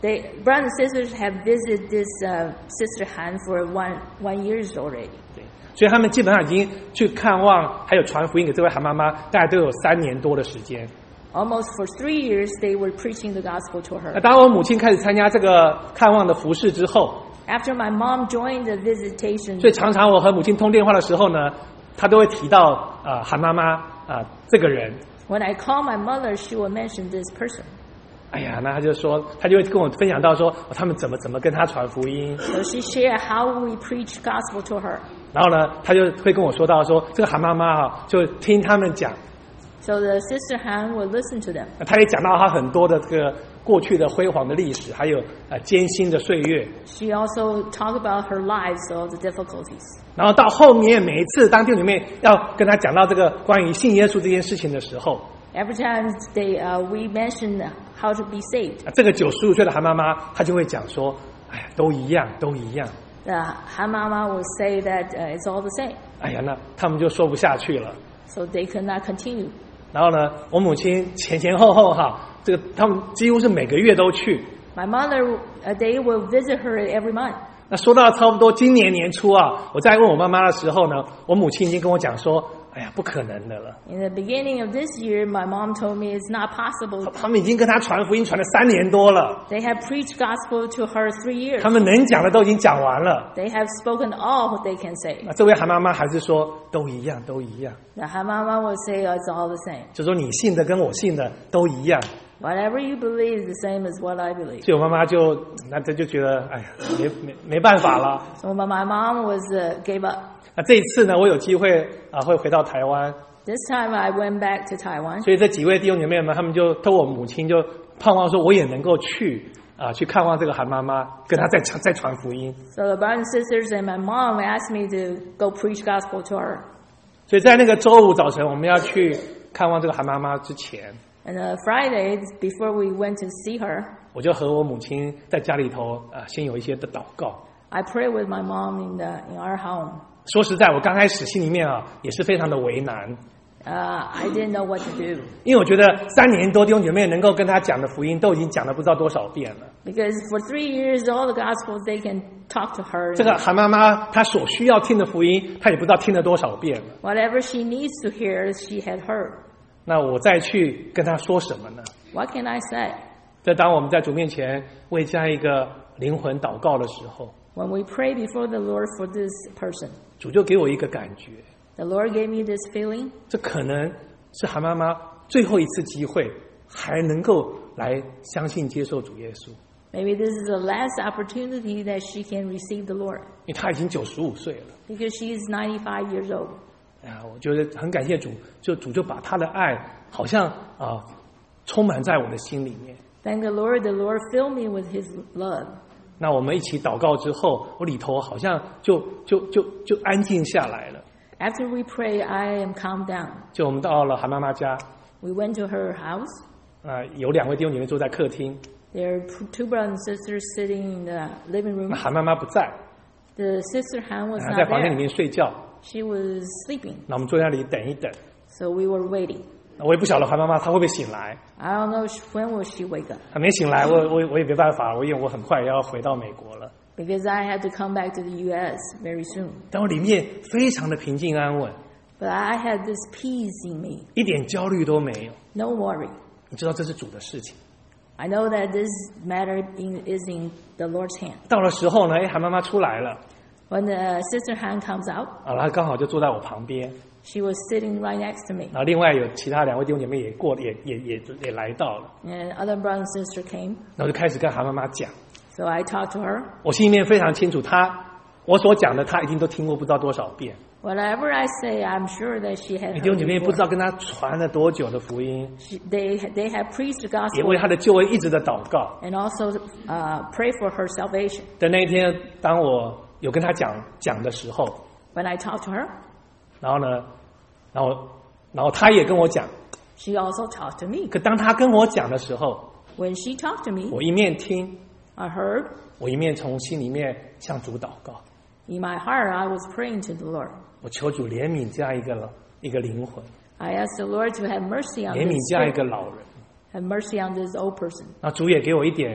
[SPEAKER 2] They brothers and sisters have visited this uh, Sister Han for one one years already.
[SPEAKER 1] 对，所以他们基本上已经去看望，还有传福音给这位韩妈妈，大概都有三年多的时间。
[SPEAKER 2] Almost for three years, they were preaching the gospel to
[SPEAKER 1] 那
[SPEAKER 2] her.
[SPEAKER 1] 当我母亲开始参加这个看望的服事之后，
[SPEAKER 2] After my mom joined the visitation,
[SPEAKER 1] 所以常常我和母亲通电话的时候呢，她都会提到呃韩妈妈啊、呃、这个人。
[SPEAKER 2] when I call my mother, she will mention this person.
[SPEAKER 1] 哎呀，那她就说，她就会跟我分享到说，哦、他们怎么怎么跟她传福音。
[SPEAKER 2] So she shared how we preach gospel to her.
[SPEAKER 1] 然后呢，她就会跟我说到说，这个韩妈妈哈、就听他们讲。
[SPEAKER 2] So the Sister Han will listen to them.
[SPEAKER 1] 她也讲到她很多的这个过去的辉煌的历史，还有呃艰辛的岁月。
[SPEAKER 2] She also talked about her lives, all the difficulties.
[SPEAKER 1] 然后到后面每一次当弟兄姐妹要跟她讲到这个关于信耶稣这件事情的时候，
[SPEAKER 2] Every time they uh, we mention how to be saved,
[SPEAKER 1] 这个九十五岁的韩妈妈她就会讲说，哎呀，都一样，都一样。
[SPEAKER 2] the Han Mama will say that uh, it's all the same.
[SPEAKER 1] 哎呀，那他们就说不下去了。
[SPEAKER 2] So they could not continue.
[SPEAKER 1] 然后呢，我母亲前前后后哈，这个他们几乎是每个月都去。
[SPEAKER 2] My mother, uh, they will visit her every month.
[SPEAKER 1] 那说到差不多今年年初啊，我在问我妈妈的时候呢，我母亲已经跟我讲说，哎呀，不可能的了。
[SPEAKER 2] In the beginning of this year, my mom told me it's not possible.
[SPEAKER 1] 他们已经跟她传福音传了三年多了，
[SPEAKER 2] They have preached gospel to her three years.
[SPEAKER 1] 他们能讲的都已经讲完了。
[SPEAKER 2] They have spoken all what they can say.
[SPEAKER 1] 那这位韩妈妈还是说都一样，都一样，
[SPEAKER 2] The Han Mama will say oh, it's all the same.
[SPEAKER 1] 就说你信的跟我信的都一样。
[SPEAKER 2] Whatever you believe is the same as what I believe.
[SPEAKER 1] 所以我妈妈就那她就觉得，哎呀，没没没办法了。
[SPEAKER 2] So my my mom was uh, gave up.
[SPEAKER 1] 那这一次呢，我有机会啊会回到台湾，
[SPEAKER 2] This time I went back to Taiwan.
[SPEAKER 1] 所以这几位弟兄姐妹们，他们就透过我母亲就盼望说，我也能够去啊去看望这个韩妈妈，跟她再传再传福音。
[SPEAKER 2] So the brothers and sisters and my mom asked me to go preach gospel to her.
[SPEAKER 1] 所以在那个周五早晨，我们要去看望这个韩妈妈之前，
[SPEAKER 2] And uh, Friday, before we went to see her,
[SPEAKER 1] 我就和我母亲在家里头啊先有一些的祷告。
[SPEAKER 2] I prayed with my mom in the in our home.
[SPEAKER 1] 说实在，我刚开始心里面啊也是非常的为难，
[SPEAKER 2] Uh, I didn't know what to do
[SPEAKER 1] 因为我觉得三年多弟兄姐妹能够跟她讲的福音都已经讲了不知道多少遍了。
[SPEAKER 2] because for three years, all the gospels they can talk to her.
[SPEAKER 1] 这个韩妈妈她所需要听的福音，她也不知道听了多少遍了。
[SPEAKER 2] Whatever she needs to hear, she had heard.
[SPEAKER 1] 那我再去跟她说什么呢？
[SPEAKER 2] What can I say?
[SPEAKER 1] 在当我们在主面前为这样一个灵魂祷告的时候，
[SPEAKER 2] When we pray before the Lord for this person,
[SPEAKER 1] 主就给我一个感觉，
[SPEAKER 2] the Lord gave me this feeling.
[SPEAKER 1] 这可能是韩妈妈最后一次机会，还能够来相信接受主耶稣，
[SPEAKER 2] Maybe this is the last opportunity that she can receive the Lord
[SPEAKER 1] 因为她已经九十五岁了。
[SPEAKER 2] because she is ninety-five years old.
[SPEAKER 1] 啊，我觉得很感谢主，就主就把他的爱好像啊充满在我的心里面。
[SPEAKER 2] Thank the Lord, the Lord filled me with His love.
[SPEAKER 1] 那我们一起祷告之后，我里头好像就就就就安静下来了。
[SPEAKER 2] After we pray, I am calmed down.
[SPEAKER 1] 就我们到了韩妈妈家，
[SPEAKER 2] We went to her house.
[SPEAKER 1] 啊，有两位弟兄姐妹坐在客厅，
[SPEAKER 2] There are two brothers and sisters sitting in the living
[SPEAKER 1] 那
[SPEAKER 2] room.
[SPEAKER 1] 韩妈妈不在，
[SPEAKER 2] The sister Han was
[SPEAKER 1] 啊
[SPEAKER 2] not
[SPEAKER 1] 在房间里
[SPEAKER 2] there.
[SPEAKER 1] 面睡觉。
[SPEAKER 2] She was sleeping,
[SPEAKER 1] 那我们坐在那里等一等，
[SPEAKER 2] so we were waiting.
[SPEAKER 1] 我也不晓得韩妈妈她会不会醒来。
[SPEAKER 2] I don't know when will she wake up
[SPEAKER 1] 她没醒来，我我我也没办法，我因为我很快要回到美国了。
[SPEAKER 2] because I had to come back to the U S very soon.
[SPEAKER 1] 但我里面非常的平静安稳，
[SPEAKER 2] But I had this peace in me,
[SPEAKER 1] 一点焦虑都没有。
[SPEAKER 2] no worry.
[SPEAKER 1] 你知道这是主的事情。
[SPEAKER 2] I know that this matter in, is in the Lord's hand.
[SPEAKER 1] 到了时候呢，哎，韩妈妈出来了，
[SPEAKER 2] When the sister Han comes out,
[SPEAKER 1] 啊，她刚好就坐在我旁边，
[SPEAKER 2] she was sitting right next to me.
[SPEAKER 1] 然后另外有其他两位弟兄姐妹也过，也也也也来到了，
[SPEAKER 2] And other brother and sister came.
[SPEAKER 1] 然后就开始跟韩妈妈讲，
[SPEAKER 2] So I talked to her.
[SPEAKER 1] 我心里面非常清楚，她我所讲的，她一定都听过不知道多少遍。
[SPEAKER 2] Whatever I say, I'm sure that she had
[SPEAKER 1] 弟兄
[SPEAKER 2] heard
[SPEAKER 1] 姐妹不知
[SPEAKER 2] before.
[SPEAKER 1] 道跟她传了多久的福音，
[SPEAKER 2] She, they, they have preached the
[SPEAKER 1] 也为
[SPEAKER 2] gospel
[SPEAKER 1] 她的救恩一直的祷告。
[SPEAKER 2] and also uh, pray for her salvation.
[SPEAKER 1] 在那一天，当我有跟她讲讲的时候，
[SPEAKER 2] When I talked to her,
[SPEAKER 1] 然后呢，然后然后她也跟我讲，
[SPEAKER 2] she also talked to me.
[SPEAKER 1] 可当她跟我讲的时候，
[SPEAKER 2] When she talked to me,
[SPEAKER 1] 我一面听，
[SPEAKER 2] I heard.
[SPEAKER 1] 我一面从心里面向主祷告。
[SPEAKER 2] In my heart, I was praying to the Lord.
[SPEAKER 1] 我求主怜悯这样一个一个灵魂，
[SPEAKER 2] I asked the Lord to have mercy on
[SPEAKER 1] 怜悯
[SPEAKER 2] this
[SPEAKER 1] 这样一
[SPEAKER 2] spirit,
[SPEAKER 1] 个老人。
[SPEAKER 2] have mercy on this old person.
[SPEAKER 1] 那主也给我一点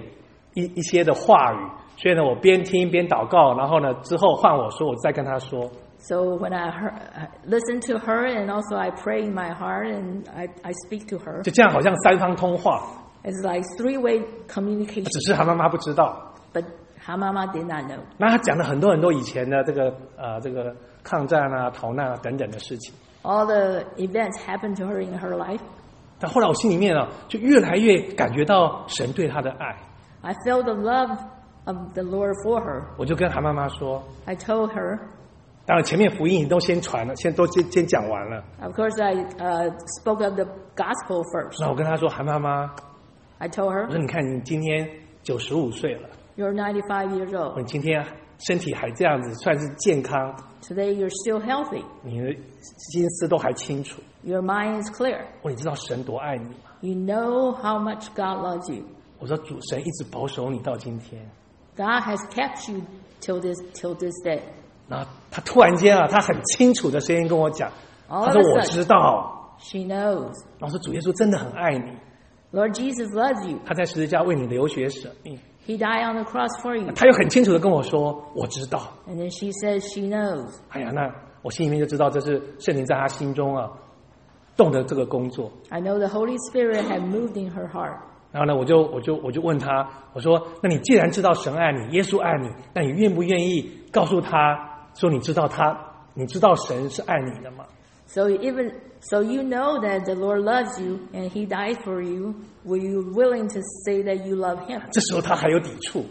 [SPEAKER 1] 一一些的话语，所以呢，我边听边祷告，然后呢，之后换我说，我再跟他说。
[SPEAKER 2] So when I heard, I listen to her, and also I pray in my heart, and I I speak to her.
[SPEAKER 1] 就这样，好像三方通话。
[SPEAKER 2] It's like three-way communication.
[SPEAKER 1] 只是韩妈妈不知道。
[SPEAKER 2] But her mama did not know.
[SPEAKER 1] 那他讲了很多很多以前的这个呃这个抗战啊、逃难啊等等的事情。
[SPEAKER 2] All the events happened to her in her life.
[SPEAKER 1] 但后来我心里面啊，就越来越感觉到神对她的爱。
[SPEAKER 2] I felt the love of the Lord for her.
[SPEAKER 1] 我就跟韩妈妈说。
[SPEAKER 2] I told her.
[SPEAKER 1] 当然，前面福音都先传了，先都先先讲完了。
[SPEAKER 2] Of course, I uh, spoke of the gospel first.
[SPEAKER 1] 那我跟她说，韩妈妈。
[SPEAKER 2] I told her.
[SPEAKER 1] 我说，你看你今天九十五岁了。
[SPEAKER 2] You're ninety-five years old.
[SPEAKER 1] 你今天身体还这样子，算是健康。
[SPEAKER 2] Today you're still healthy.
[SPEAKER 1] 你的心思都还清楚。
[SPEAKER 2] Your mind is clear.
[SPEAKER 1] 我说，你知道神多爱你吗？
[SPEAKER 2] You know how much God loves you.
[SPEAKER 1] 我说，主神一直保守你到今天。
[SPEAKER 2] God has kept you till this till this day.
[SPEAKER 1] 然后他突然间啊，他很清楚的声音跟我讲，他说我知道。
[SPEAKER 2] She knows.
[SPEAKER 1] 然后说主耶稣真的很爱你。
[SPEAKER 2] Lord Jesus loves you.
[SPEAKER 1] 他在十字架为你流血舍命。
[SPEAKER 2] He died on the cross for you.
[SPEAKER 1] 他又很清楚的跟我说，我知道。
[SPEAKER 2] And then she says she knows.
[SPEAKER 1] 哎呀，那我心里面就知道这是圣灵在他心中啊动的这个工作。
[SPEAKER 2] I know the Holy Spirit had moved in her heart.
[SPEAKER 1] 然后呢，我就我就我就问他，我说，那你既然知道神爱你，耶稣爱你，那你愿不愿意告诉他说你知道他，你知道神是爱你的吗？
[SPEAKER 2] So even so, you know that the Lord loves you and He died for you. Were you willing to say that you love Him?
[SPEAKER 1] 这时候他还有抵触。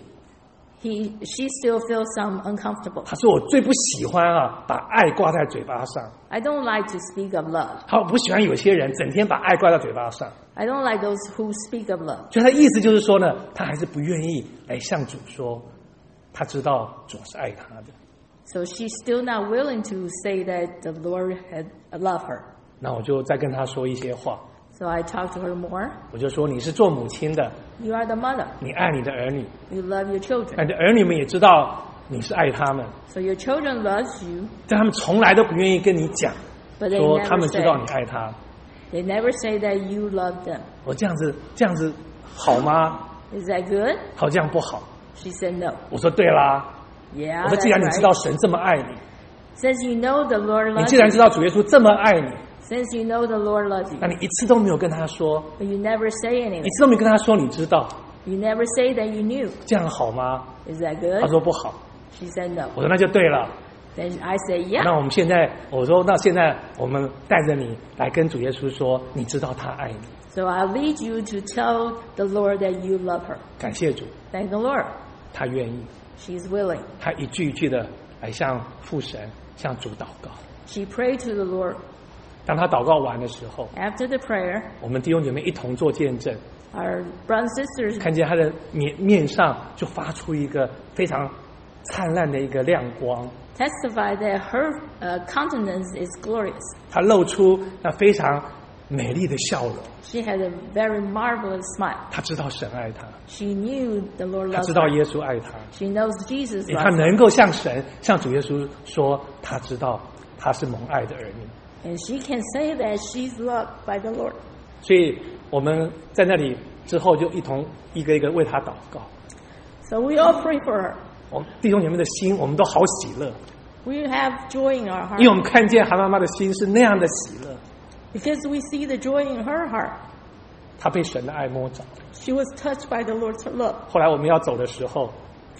[SPEAKER 2] He, she still feels some uncomfortable.
[SPEAKER 1] 他说我最不喜欢啊，把爱挂在嘴巴上。
[SPEAKER 2] I don't like to speak of love.
[SPEAKER 1] 他不喜欢有些人整天把爱挂在嘴巴上。
[SPEAKER 2] I don't like those who speak of love.
[SPEAKER 1] 就他的意思就是说呢，他还是不愿意来向主说，他知道主是爱他的。
[SPEAKER 2] So she's still not willing to say that the Lord had loved her.
[SPEAKER 1] 那我就再跟他说一些话。
[SPEAKER 2] So I talked to her more.
[SPEAKER 1] 我就说你是做母亲的，
[SPEAKER 2] You are the mother.
[SPEAKER 1] 你爱你的儿女，
[SPEAKER 2] You love your children.
[SPEAKER 1] 那你的儿女们也知道你是爱他们，
[SPEAKER 2] So your children loves you,
[SPEAKER 1] 但他们从来都不愿意跟你讲，
[SPEAKER 2] but they
[SPEAKER 1] 说他
[SPEAKER 2] never
[SPEAKER 1] 们知道
[SPEAKER 2] say
[SPEAKER 1] 你爱他。
[SPEAKER 2] they never say that you love them.
[SPEAKER 1] 我这样子这样子好吗？
[SPEAKER 2] Is that good?
[SPEAKER 1] 他说这样不好。
[SPEAKER 2] She said no.
[SPEAKER 1] 我说对啦，
[SPEAKER 2] Yeah,
[SPEAKER 1] 我说
[SPEAKER 2] that's
[SPEAKER 1] 既然你知道
[SPEAKER 2] right.
[SPEAKER 1] 神这么爱你，
[SPEAKER 2] Since you know the Lord
[SPEAKER 1] 你
[SPEAKER 2] loves
[SPEAKER 1] 既然知
[SPEAKER 2] you,
[SPEAKER 1] 道主耶稣这么爱你，
[SPEAKER 2] since you know the Lord loves
[SPEAKER 1] 那
[SPEAKER 2] you,
[SPEAKER 1] 你一次都没有跟他说，
[SPEAKER 2] but you never say
[SPEAKER 1] 一
[SPEAKER 2] anything.
[SPEAKER 1] 次都没跟他说你知道，
[SPEAKER 2] You never say that you knew.
[SPEAKER 1] 这样好吗？
[SPEAKER 2] Is that
[SPEAKER 1] 他
[SPEAKER 2] good?
[SPEAKER 1] 说不好。
[SPEAKER 2] She said no.
[SPEAKER 1] 我说那就对了。
[SPEAKER 2] Then I said
[SPEAKER 1] 那
[SPEAKER 2] yeah.
[SPEAKER 1] 我们现在，我说那现在我们带着你来跟主耶稣说，你知道他爱你。
[SPEAKER 2] So I'll lead you to tell the Lord that you love her.
[SPEAKER 1] 感谢主，
[SPEAKER 2] Thank the Lord.
[SPEAKER 1] 他愿意，
[SPEAKER 2] She's willing.
[SPEAKER 1] 他一句一句的来向父神、向主祷告。
[SPEAKER 2] She prayed to the Lord.
[SPEAKER 1] 当他祷告完的时候，
[SPEAKER 2] After the prayer,
[SPEAKER 1] 我们弟兄姐妹一同做见证，
[SPEAKER 2] our brothers and sisters
[SPEAKER 1] 看见他的面面上就发出一个非常灿烂的一个亮光，
[SPEAKER 2] testify that her uh, countenance is glorious.
[SPEAKER 1] 他露出那非常美丽的笑容。
[SPEAKER 2] She had a very marvelous smile.
[SPEAKER 1] 他知道神爱他，
[SPEAKER 2] She knew the Lord
[SPEAKER 1] 他
[SPEAKER 2] loved
[SPEAKER 1] 知道
[SPEAKER 2] her.
[SPEAKER 1] 耶稣爱他，
[SPEAKER 2] She knows Jesus
[SPEAKER 1] 因为他
[SPEAKER 2] loves her.
[SPEAKER 1] 能够向神、向主耶稣说，他知道他是蒙爱的儿女。
[SPEAKER 2] And she can say that she's loved by the Lord.
[SPEAKER 1] 所以我们在那里之后就一同一个一个为他祷告。
[SPEAKER 2] So we all pray for her.
[SPEAKER 1] 我们弟兄姐妹的心，我们都好喜乐，
[SPEAKER 2] We have joy in our
[SPEAKER 1] 因为我
[SPEAKER 2] heart
[SPEAKER 1] 们看见韩妈妈的心是那样的喜乐，
[SPEAKER 2] because we see the joy in her heart.
[SPEAKER 1] 她被神的爱摸着。
[SPEAKER 2] She was touched by the Lord's love.
[SPEAKER 1] 后来我们要走的时候，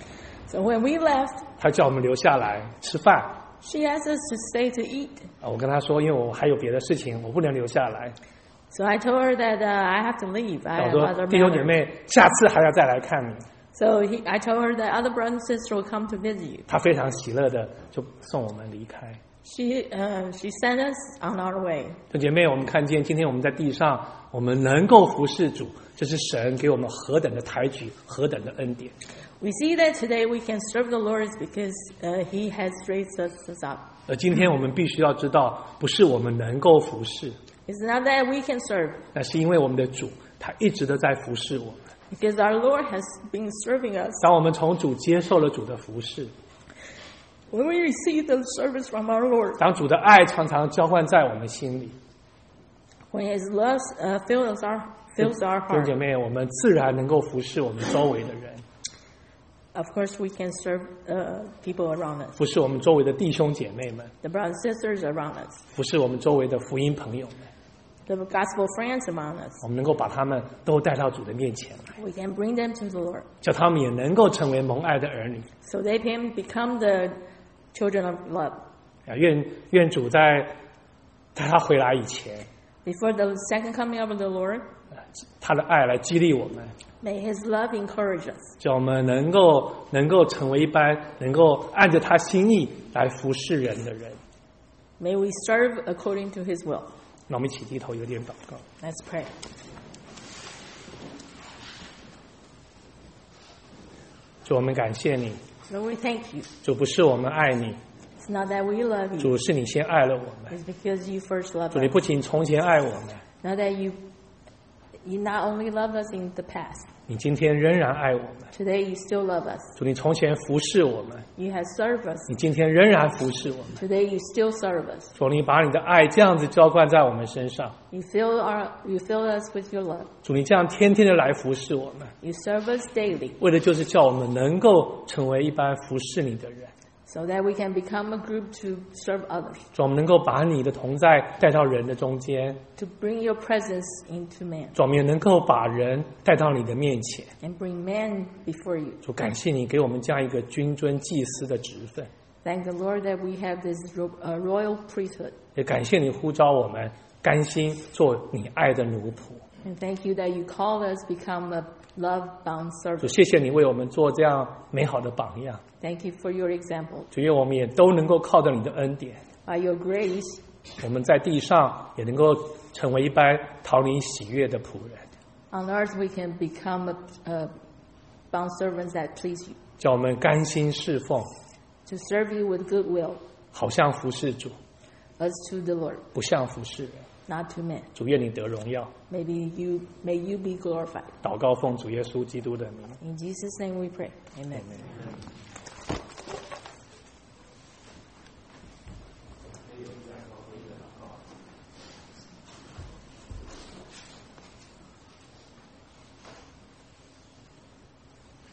[SPEAKER 2] So when we left,
[SPEAKER 1] 她叫我们留下来吃饭。
[SPEAKER 2] she asked us to stay to eat.
[SPEAKER 1] 啊，我跟她说，因为我还有别的事情，我不能留下来。
[SPEAKER 2] So I told her that uh, I have to leave. I
[SPEAKER 1] 我
[SPEAKER 2] have
[SPEAKER 1] 说
[SPEAKER 2] other
[SPEAKER 1] 弟兄姐
[SPEAKER 2] matters.
[SPEAKER 1] 妹，下次还要再来看你。
[SPEAKER 2] So he, I told her that other brother and sister will come to visit you.
[SPEAKER 1] 她非常喜乐的就送我们离开。
[SPEAKER 2] She uh, she sent us on our way.
[SPEAKER 1] 弟兄姐妹，我们看见今天我们在地上，我们能够服侍主，这是神给我们何等的抬举，何等的恩典。
[SPEAKER 2] We see that today we can serve the Lord because uh, He has raised us up.
[SPEAKER 1] 而今天我们必须要知道，不是我们能够服侍，
[SPEAKER 2] It's not that we can serve,
[SPEAKER 1] 那是因为我们的主他一直都在服侍我们。
[SPEAKER 2] because our Lord has been serving us.
[SPEAKER 1] 当我们从主接受了主的服侍，
[SPEAKER 2] When we receive the service from our Lord,
[SPEAKER 1] 当主的爱常常浇灌在我们心里，
[SPEAKER 2] when His love uh, fills our fills our
[SPEAKER 1] 弟兄姐
[SPEAKER 2] heart,
[SPEAKER 1] 妹，我们自然能够服侍我们周围的人。
[SPEAKER 2] Of course, we can serve uh, people around us,
[SPEAKER 1] 服侍我们周围的弟兄姐妹们，
[SPEAKER 2] the brothers and sisters around us,
[SPEAKER 1] 服侍我们周围的福音朋友们，
[SPEAKER 2] the gospel friends around us.
[SPEAKER 1] 我们能够把他们都带到主的面前来，
[SPEAKER 2] We can bring them to the Lord
[SPEAKER 1] 叫他们也能够成为蒙爱的儿女。
[SPEAKER 2] so they can become the children of love.
[SPEAKER 1] 啊，愿愿主在在他回来以前，
[SPEAKER 2] Before the second coming of the Lord,
[SPEAKER 1] 他的爱来激励我们，
[SPEAKER 2] may His love encourage us,
[SPEAKER 1] 叫我们能够能够成为一般能够按着他心意来服侍人的人。
[SPEAKER 2] may we serve according to His will.
[SPEAKER 1] 那我们一起低头有点祷告。
[SPEAKER 2] Let's pray.
[SPEAKER 1] 主，我们感谢你，
[SPEAKER 2] Lord, we thank you.
[SPEAKER 1] 主不是我们爱你，
[SPEAKER 2] It's not that we love you,
[SPEAKER 1] 主是你先爱了我们。
[SPEAKER 2] it's because you first loved
[SPEAKER 1] 主，你
[SPEAKER 2] us.
[SPEAKER 1] 不仅从前爱我们，
[SPEAKER 2] Not that you, you not only love us in the past,
[SPEAKER 1] 你今天仍然爱我们。
[SPEAKER 2] today you still love us.
[SPEAKER 1] 主，你从前服侍我们，
[SPEAKER 2] You have served us,
[SPEAKER 1] 你今天仍然服侍我们。
[SPEAKER 2] today you still serve us.
[SPEAKER 1] 主，你把你的爱这样子浇灌在我们身上。
[SPEAKER 2] You fill our, you fill us with your love.
[SPEAKER 1] 主，你这样天天的来服侍我们，
[SPEAKER 2] You serve us daily,
[SPEAKER 1] 为的就是叫我们能够成为一般服侍你的人。
[SPEAKER 2] so that we can become a group to serve others,
[SPEAKER 1] 主，我们能够把你的同在带到人的中间，
[SPEAKER 2] to bring your presence into man
[SPEAKER 1] 主，我们也能够把人带到你的面前。
[SPEAKER 2] and bring man before you.
[SPEAKER 1] 主，感谢你给我们这样一个君尊祭司的职分，
[SPEAKER 2] Thank the Lord that we have this ro- uh, royal priesthood.
[SPEAKER 1] 也感谢你呼召我们甘心做你爱的奴仆。
[SPEAKER 2] And thank you that you called us become a love-bound
[SPEAKER 1] 主，
[SPEAKER 2] servant.
[SPEAKER 1] 谢谢你为我们做这样美好的榜样。
[SPEAKER 2] Thank you for your example.
[SPEAKER 1] 主，愿我们也都能够靠着你的恩典，
[SPEAKER 2] By your grace,
[SPEAKER 1] 我们在地上也能够成为一般讨你喜悦的仆人，
[SPEAKER 2] on earth we can become a, a bound servants that please you,
[SPEAKER 1] 叫我们甘心侍奉，
[SPEAKER 2] to serve you with good will,
[SPEAKER 1] 好像服侍主，
[SPEAKER 2] as to the Lord,
[SPEAKER 1] 不像服侍人。
[SPEAKER 2] not to men.
[SPEAKER 1] 主，愿你得荣耀。
[SPEAKER 2] Maybe you, may you be glorified.
[SPEAKER 1] 祷告奉主耶稣基督的名。
[SPEAKER 2] In Jesus' name we pray. Amen.
[SPEAKER 1] Amen.